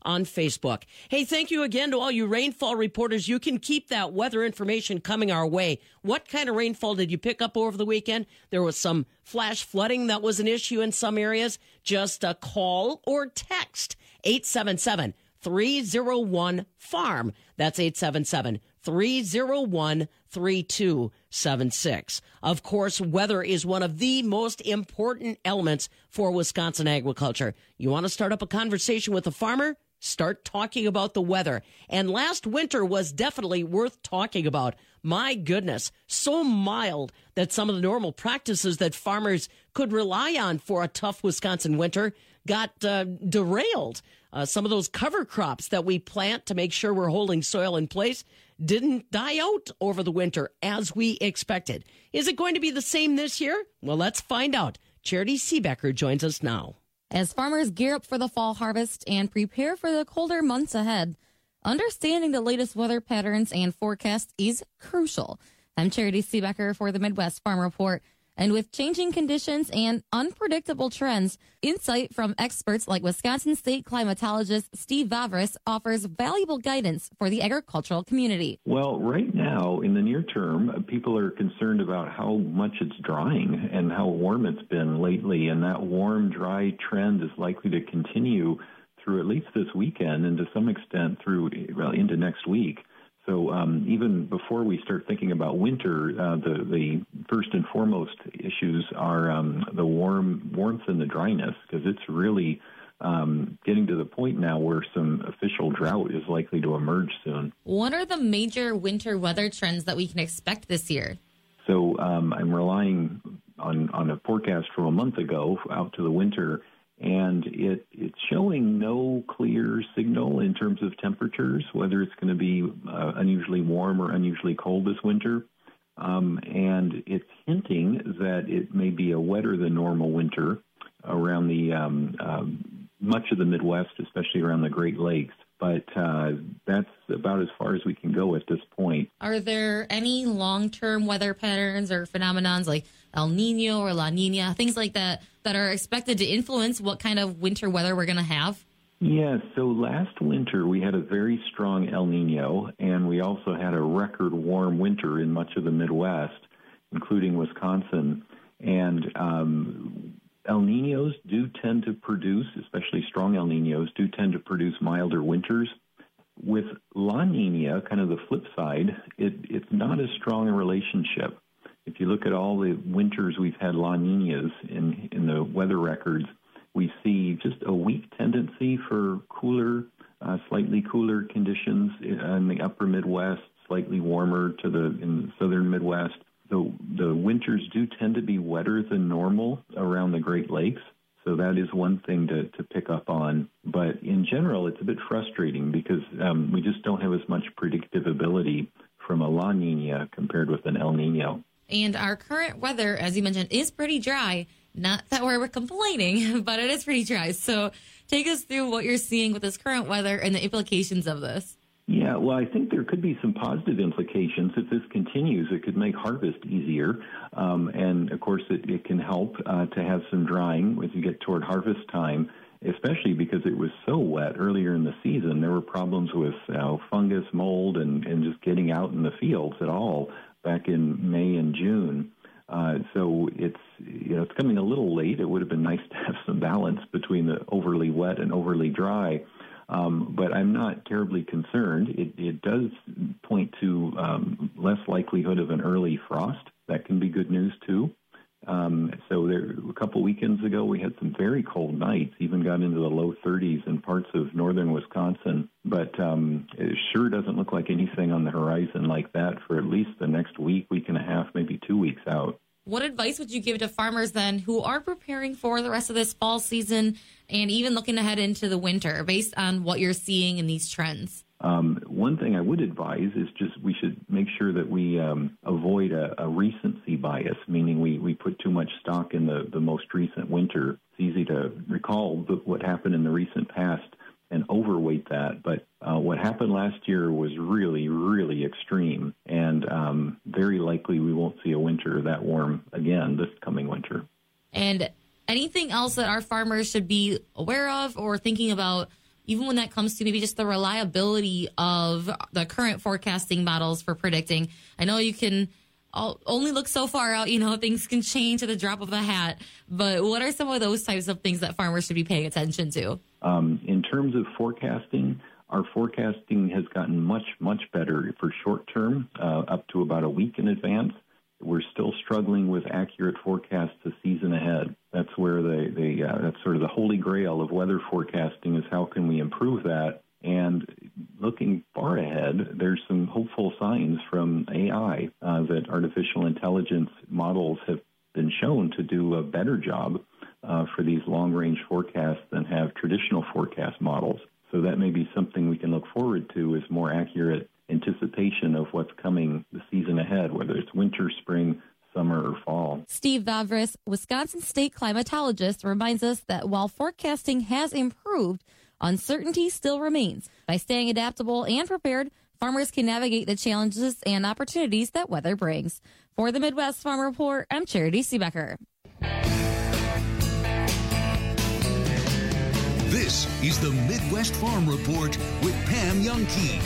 Speaker 13: on Facebook. Hey, thank you again to all you rainfall reporters. You can keep that weather information coming our way. What kind of rainfall did you pick up over the weekend? There was some flash flooding that was an issue in some areas. Just a call or text eight seven seven, three oh one, farm. That's eight seven seven, three oh one, three two seven six. Of course, weather is one of the most important elements for Wisconsin agriculture. You want to start up a conversation with a farmer? Start talking about the weather. And last winter was definitely worth talking about. My goodness, so mild that some of the normal practices that farmers could rely on for a tough Wisconsin winter got uh, derailed. Uh, some of those cover crops that we plant to make sure we're holding soil in place didn't die out over the winter as we expected. Is it going to be the same this year? Well, let's find out. Charity Seebecker joins us now.
Speaker 5: As farmers gear up for the fall harvest and prepare for the colder months ahead, understanding the latest weather patterns and forecasts is crucial. I'm Charity Seebecker for the Midwest Farm Report. And with changing conditions and unpredictable trends, insight from experts like Wisconsin State climatologist Steve Vavris offers valuable guidance for the agricultural community.
Speaker 6: Well, right now, in the near term, people are concerned about how much it's drying and how warm it's been lately. And that warm, dry trend is likely to continue through at least this weekend and to some extent through well, into next week. So um, even before we start thinking about winter, uh, the, the first and foremost issues are um, the warm warmth and the dryness, because it's really um, getting to the point now where some official drought is likely to emerge soon.
Speaker 5: What are the major winter weather trends that we can expect this year?
Speaker 6: So um, I'm relying on, on a forecast from a month ago out to the winter, and it, it's showing no clear signal in terms of temperatures, whether it's going to be uh, unusually warm or unusually cold this winter. Um, and it's hinting that it may be a wetter than normal winter around the um, um, much of the Midwest, especially around the Great Lakes. But uh, that's about as far as we can go at this point.
Speaker 5: Are there any long-term weather patterns or phenomenons like El Nino or La Nina, things like that, that are expected to influence what kind of winter weather we're going to have?
Speaker 6: Yes. So last winter we had a very strong El Nino, and we also had a record warm winter in much of the Midwest, including Wisconsin. And um, El Ninos do tend to produce, especially strong El Ninos, do tend to produce milder winters. With La Nina, kind of the flip side, it, it's not as strong a relationship. If you look at all the winters we've had La Ninas in, in the weather records, we see just a weak tendency for cooler, uh, slightly cooler conditions in the upper Midwest, slightly warmer to the in the southern Midwest. The, the winters do tend to be wetter than normal around the Great Lakes, so that is one thing to, to pick up on. But in general, it's a bit frustrating because um, we just don't have as much predictability from a La Nina compared with an El Nino.
Speaker 5: And our current weather, as you mentioned, is pretty dry. Not that we're complaining, but it is pretty dry. So take us through what you're seeing with this current weather and the implications of this.
Speaker 6: Yeah, well, I think there could be some positive implications. If this continues, it could make harvest easier. Um, and, of course, it, it can help uh, to have some drying as you get toward harvest time, especially because it was so wet earlier in the season. There were problems with uh, fungus, mold, and, and just getting out in the fields at all back in May and June. Uh, so it's, you know, it's coming a little late. It would have been nice to have some balance between the overly wet and overly dry. Um, but I'm not terribly concerned. It, it does point to um, less likelihood of an early frost. That can be good news, too. Um, so there, a couple weekends ago, we had some very cold nights, even got into the low thirties in parts of northern Wisconsin. But um, it sure doesn't look like anything on the horizon like that for at least the next week, week and a half, maybe two weeks out.
Speaker 5: What advice would you give to farmers then who are preparing for the rest of this fall season and even looking ahead into the winter based on what you're seeing in these trends?
Speaker 6: Um, one thing I would advise is just we should make sure that we um, avoid a, a recency bias, meaning we, we put too much stock in the, the most recent winter. It's easy to recall the, what happened in the recent past and overweight that. But uh, what happened last year was really, really extreme, and um, very likely we won't see a winter that warm again this coming winter.
Speaker 5: And anything else that our farmers should be aware of or thinking about even when that comes to maybe just the reliability of the current forecasting models for predicting. I know you can all, only look so far out, you know, things can change at the drop of a hat, but what are some of those types of things that farmers should be paying attention to?
Speaker 6: Um, in terms of forecasting, our forecasting has gotten much, much better for short term, uh, up to about a week in advance. We're still struggling with accurate forecasts a season ahead. That's where they, they uh, that's sort of the holy grail of weather forecasting, is how can we improve that? And looking far ahead, there's some hopeful signs from A I uh, that artificial intelligence models have been shown to do a better job uh, for these long-range forecasts than have traditional forecast models. So that may be something we can look forward to, is more accurate anticipation of what's coming the season ahead, whether it's winter, spring, summer, or fall.
Speaker 5: Steve Vavris, Wisconsin state climatologist, reminds us that while forecasting has improved, uncertainty still remains. By staying adaptable and prepared, farmers can navigate the challenges and opportunities that weather brings. For the Midwest Farm Report, I'm Charity Seebecker.
Speaker 7: This is the Midwest Farm Report with Pam Youngkey.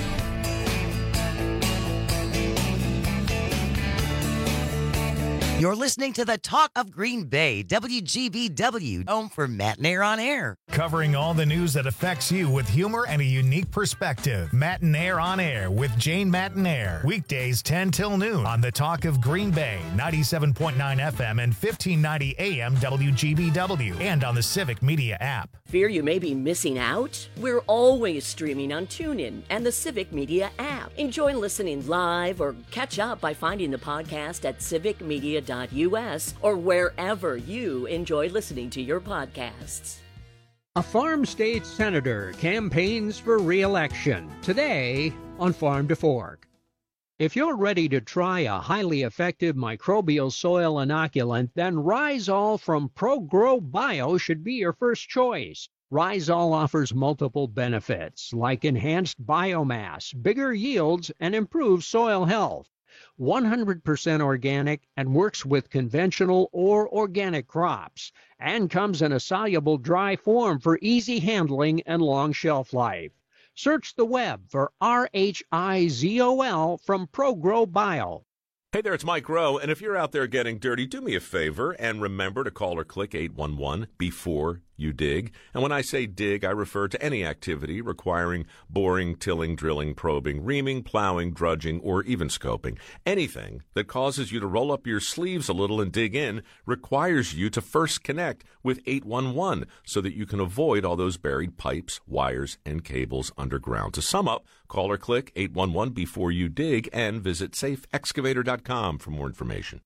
Speaker 28: You're listening to the Talk of Green Bay, W G B W, home for Matt and Air on Air.
Speaker 1: Covering all the news that affects you with humor and a unique perspective. Matt and Air on Air with Jane Mattinair. Weekdays ten till noon on the Talk of Green Bay, ninety-seven point nine F M and fifteen ninety A M W G B W, and on the Civic Media app.
Speaker 18: Fear you may be missing out? We're always streaming on TuneIn and the Civic Media app. Enjoy listening live or catch up by finding the podcast at civic media dot U S or wherever you enjoy listening to your podcasts.
Speaker 8: A farm state senator campaigns for re-election today on Farm to Fork. If you're ready to try a highly effective microbial soil inoculant, then Rhizol from ProGrow Bio should be your first choice. Rhizol offers multiple benefits like enhanced biomass, bigger yields, and improved soil health. one hundred percent organic and works with conventional or organic crops, and comes in a soluble dry form for easy handling and long shelf life. Search the web for R H I Z O L from ProGrow Bio.
Speaker 9: Hey there, it's Mike Rowe, and if you're out there getting dirty, do me a favor and remember to call or click eight one one before you dig. And when I say dig, I refer to any activity requiring boring, tilling, drilling, probing, reaming, plowing, drudging, or even scoping. Anything that causes you to roll up your sleeves a little and dig in requires you to first connect with eight one one so that you can avoid all those buried pipes, wires, and cables underground. To sum up, call or click eight one one before you dig and visit safe excavator dot com for more information.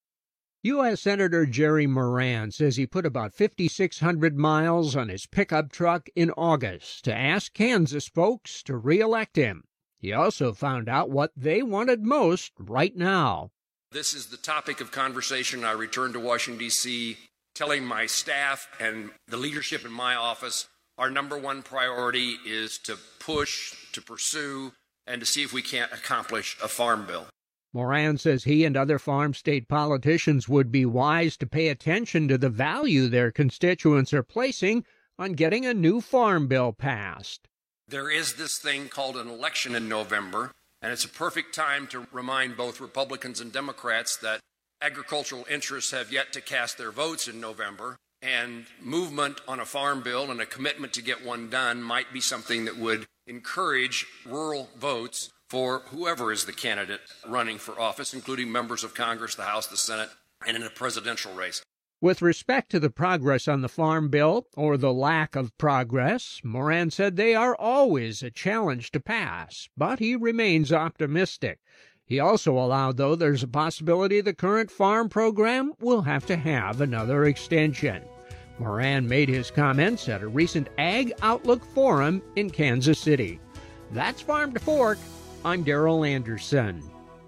Speaker 8: U S Senator Jerry Moran says he put about fifty-six hundred miles on his pickup truck in August to ask Kansas folks to re-elect him. He also found out what they wanted most right now.
Speaker 10: This is the topic of conversation. I returned to Washington, D C, telling my staff and the leadership in my office our number one priority is to push, to pursue, and to see if we can't accomplish a farm bill.
Speaker 8: Moran says he and other farm state politicians would be wise to pay attention to the value their constituents are placing on getting a new farm bill passed.
Speaker 10: There is this thing called an election in November, and it's a perfect time to remind both Republicans and Democrats that agricultural interests have yet to cast their votes in November, and movement on a farm bill and a commitment to get one done might be something that would encourage rural votes for whoever is the candidate running for office, including members of Congress, the House, the Senate, and in a presidential race.
Speaker 8: With respect to the progress on the farm bill, or the lack of progress, Moran said they are always a challenge to pass, but he remains optimistic. He also allowed, though, there's a possibility the current farm program will have to have another extension. Moran made his comments at a recent Ag Outlook Forum in Kansas City. That's Farm to Fork. I'm Daryl Anderson.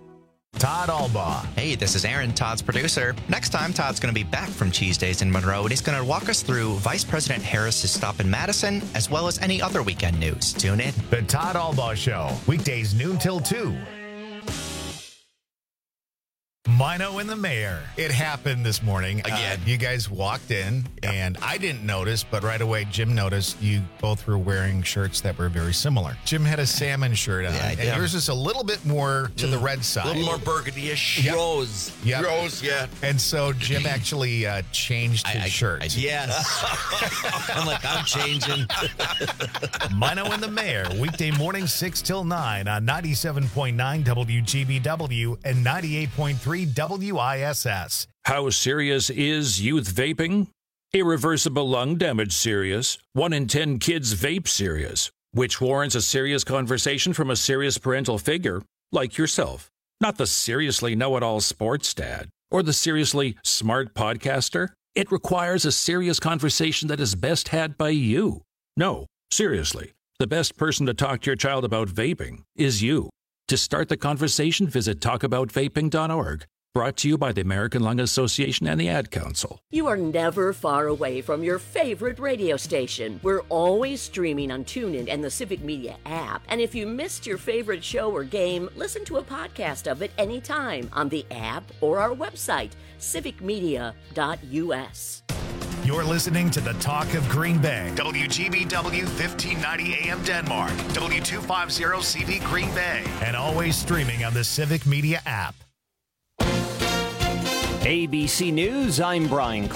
Speaker 1: Todd Albaugh.
Speaker 11: Hey, this is Aaron, Todd's producer. Next time, Todd's going to be back from Cheese Days in Monroe, and he's going to walk us through Vice President Harris's stop in Madison, as well as any other weekend news. Tune in.
Speaker 1: The Todd Albaugh Show, weekdays noon till two. Mino and the mayor. It happened this morning. Again. Uh, you guys walked in, yep. and I didn't notice, but right away Jim noticed you both were wearing shirts that were very similar. Jim had a salmon shirt on, yeah, and yeah. yours is a little bit more to mm. the red side.
Speaker 3: A little more burgundy-ish.
Speaker 1: Yep.
Speaker 3: Rose.
Speaker 1: Yep.
Speaker 3: Rose, yeah.
Speaker 1: And so Jim actually uh, changed his
Speaker 3: I, I,
Speaker 1: shirt.
Speaker 3: I, yes. I'm like, I'm changing.
Speaker 1: Mino and the mayor, weekday morning six till nine on ninety-seven point nine W G B W and ninety-eight point three W I S S.
Speaker 4: How serious is youth vaping? Irreversible lung damage serious. One in ten kids vape serious, which warrants a serious conversation from a serious parental figure like yourself. Not the seriously know-it-all sports dad or the seriously smart podcaster. It requires a serious conversation that is best had by you. No, seriously, the best person to talk to your child about vaping is you. To start the conversation, visit talk about vaping dot org. Brought to you by the American Lung Association and the Ad Council.
Speaker 18: You are never far away from your favorite radio station. We're always streaming on TuneIn and the Civic Media app. And if you missed your favorite show or game, listen to a podcast of it anytime on the app or our website, civic media dot U S.
Speaker 1: You're listening to the Talk of Green Bay. W G B W fifteen ninety A M Denmark. W two fifty C V Green Bay. And always streaming on the Civic Media app.
Speaker 14: A B C News, I'm Brian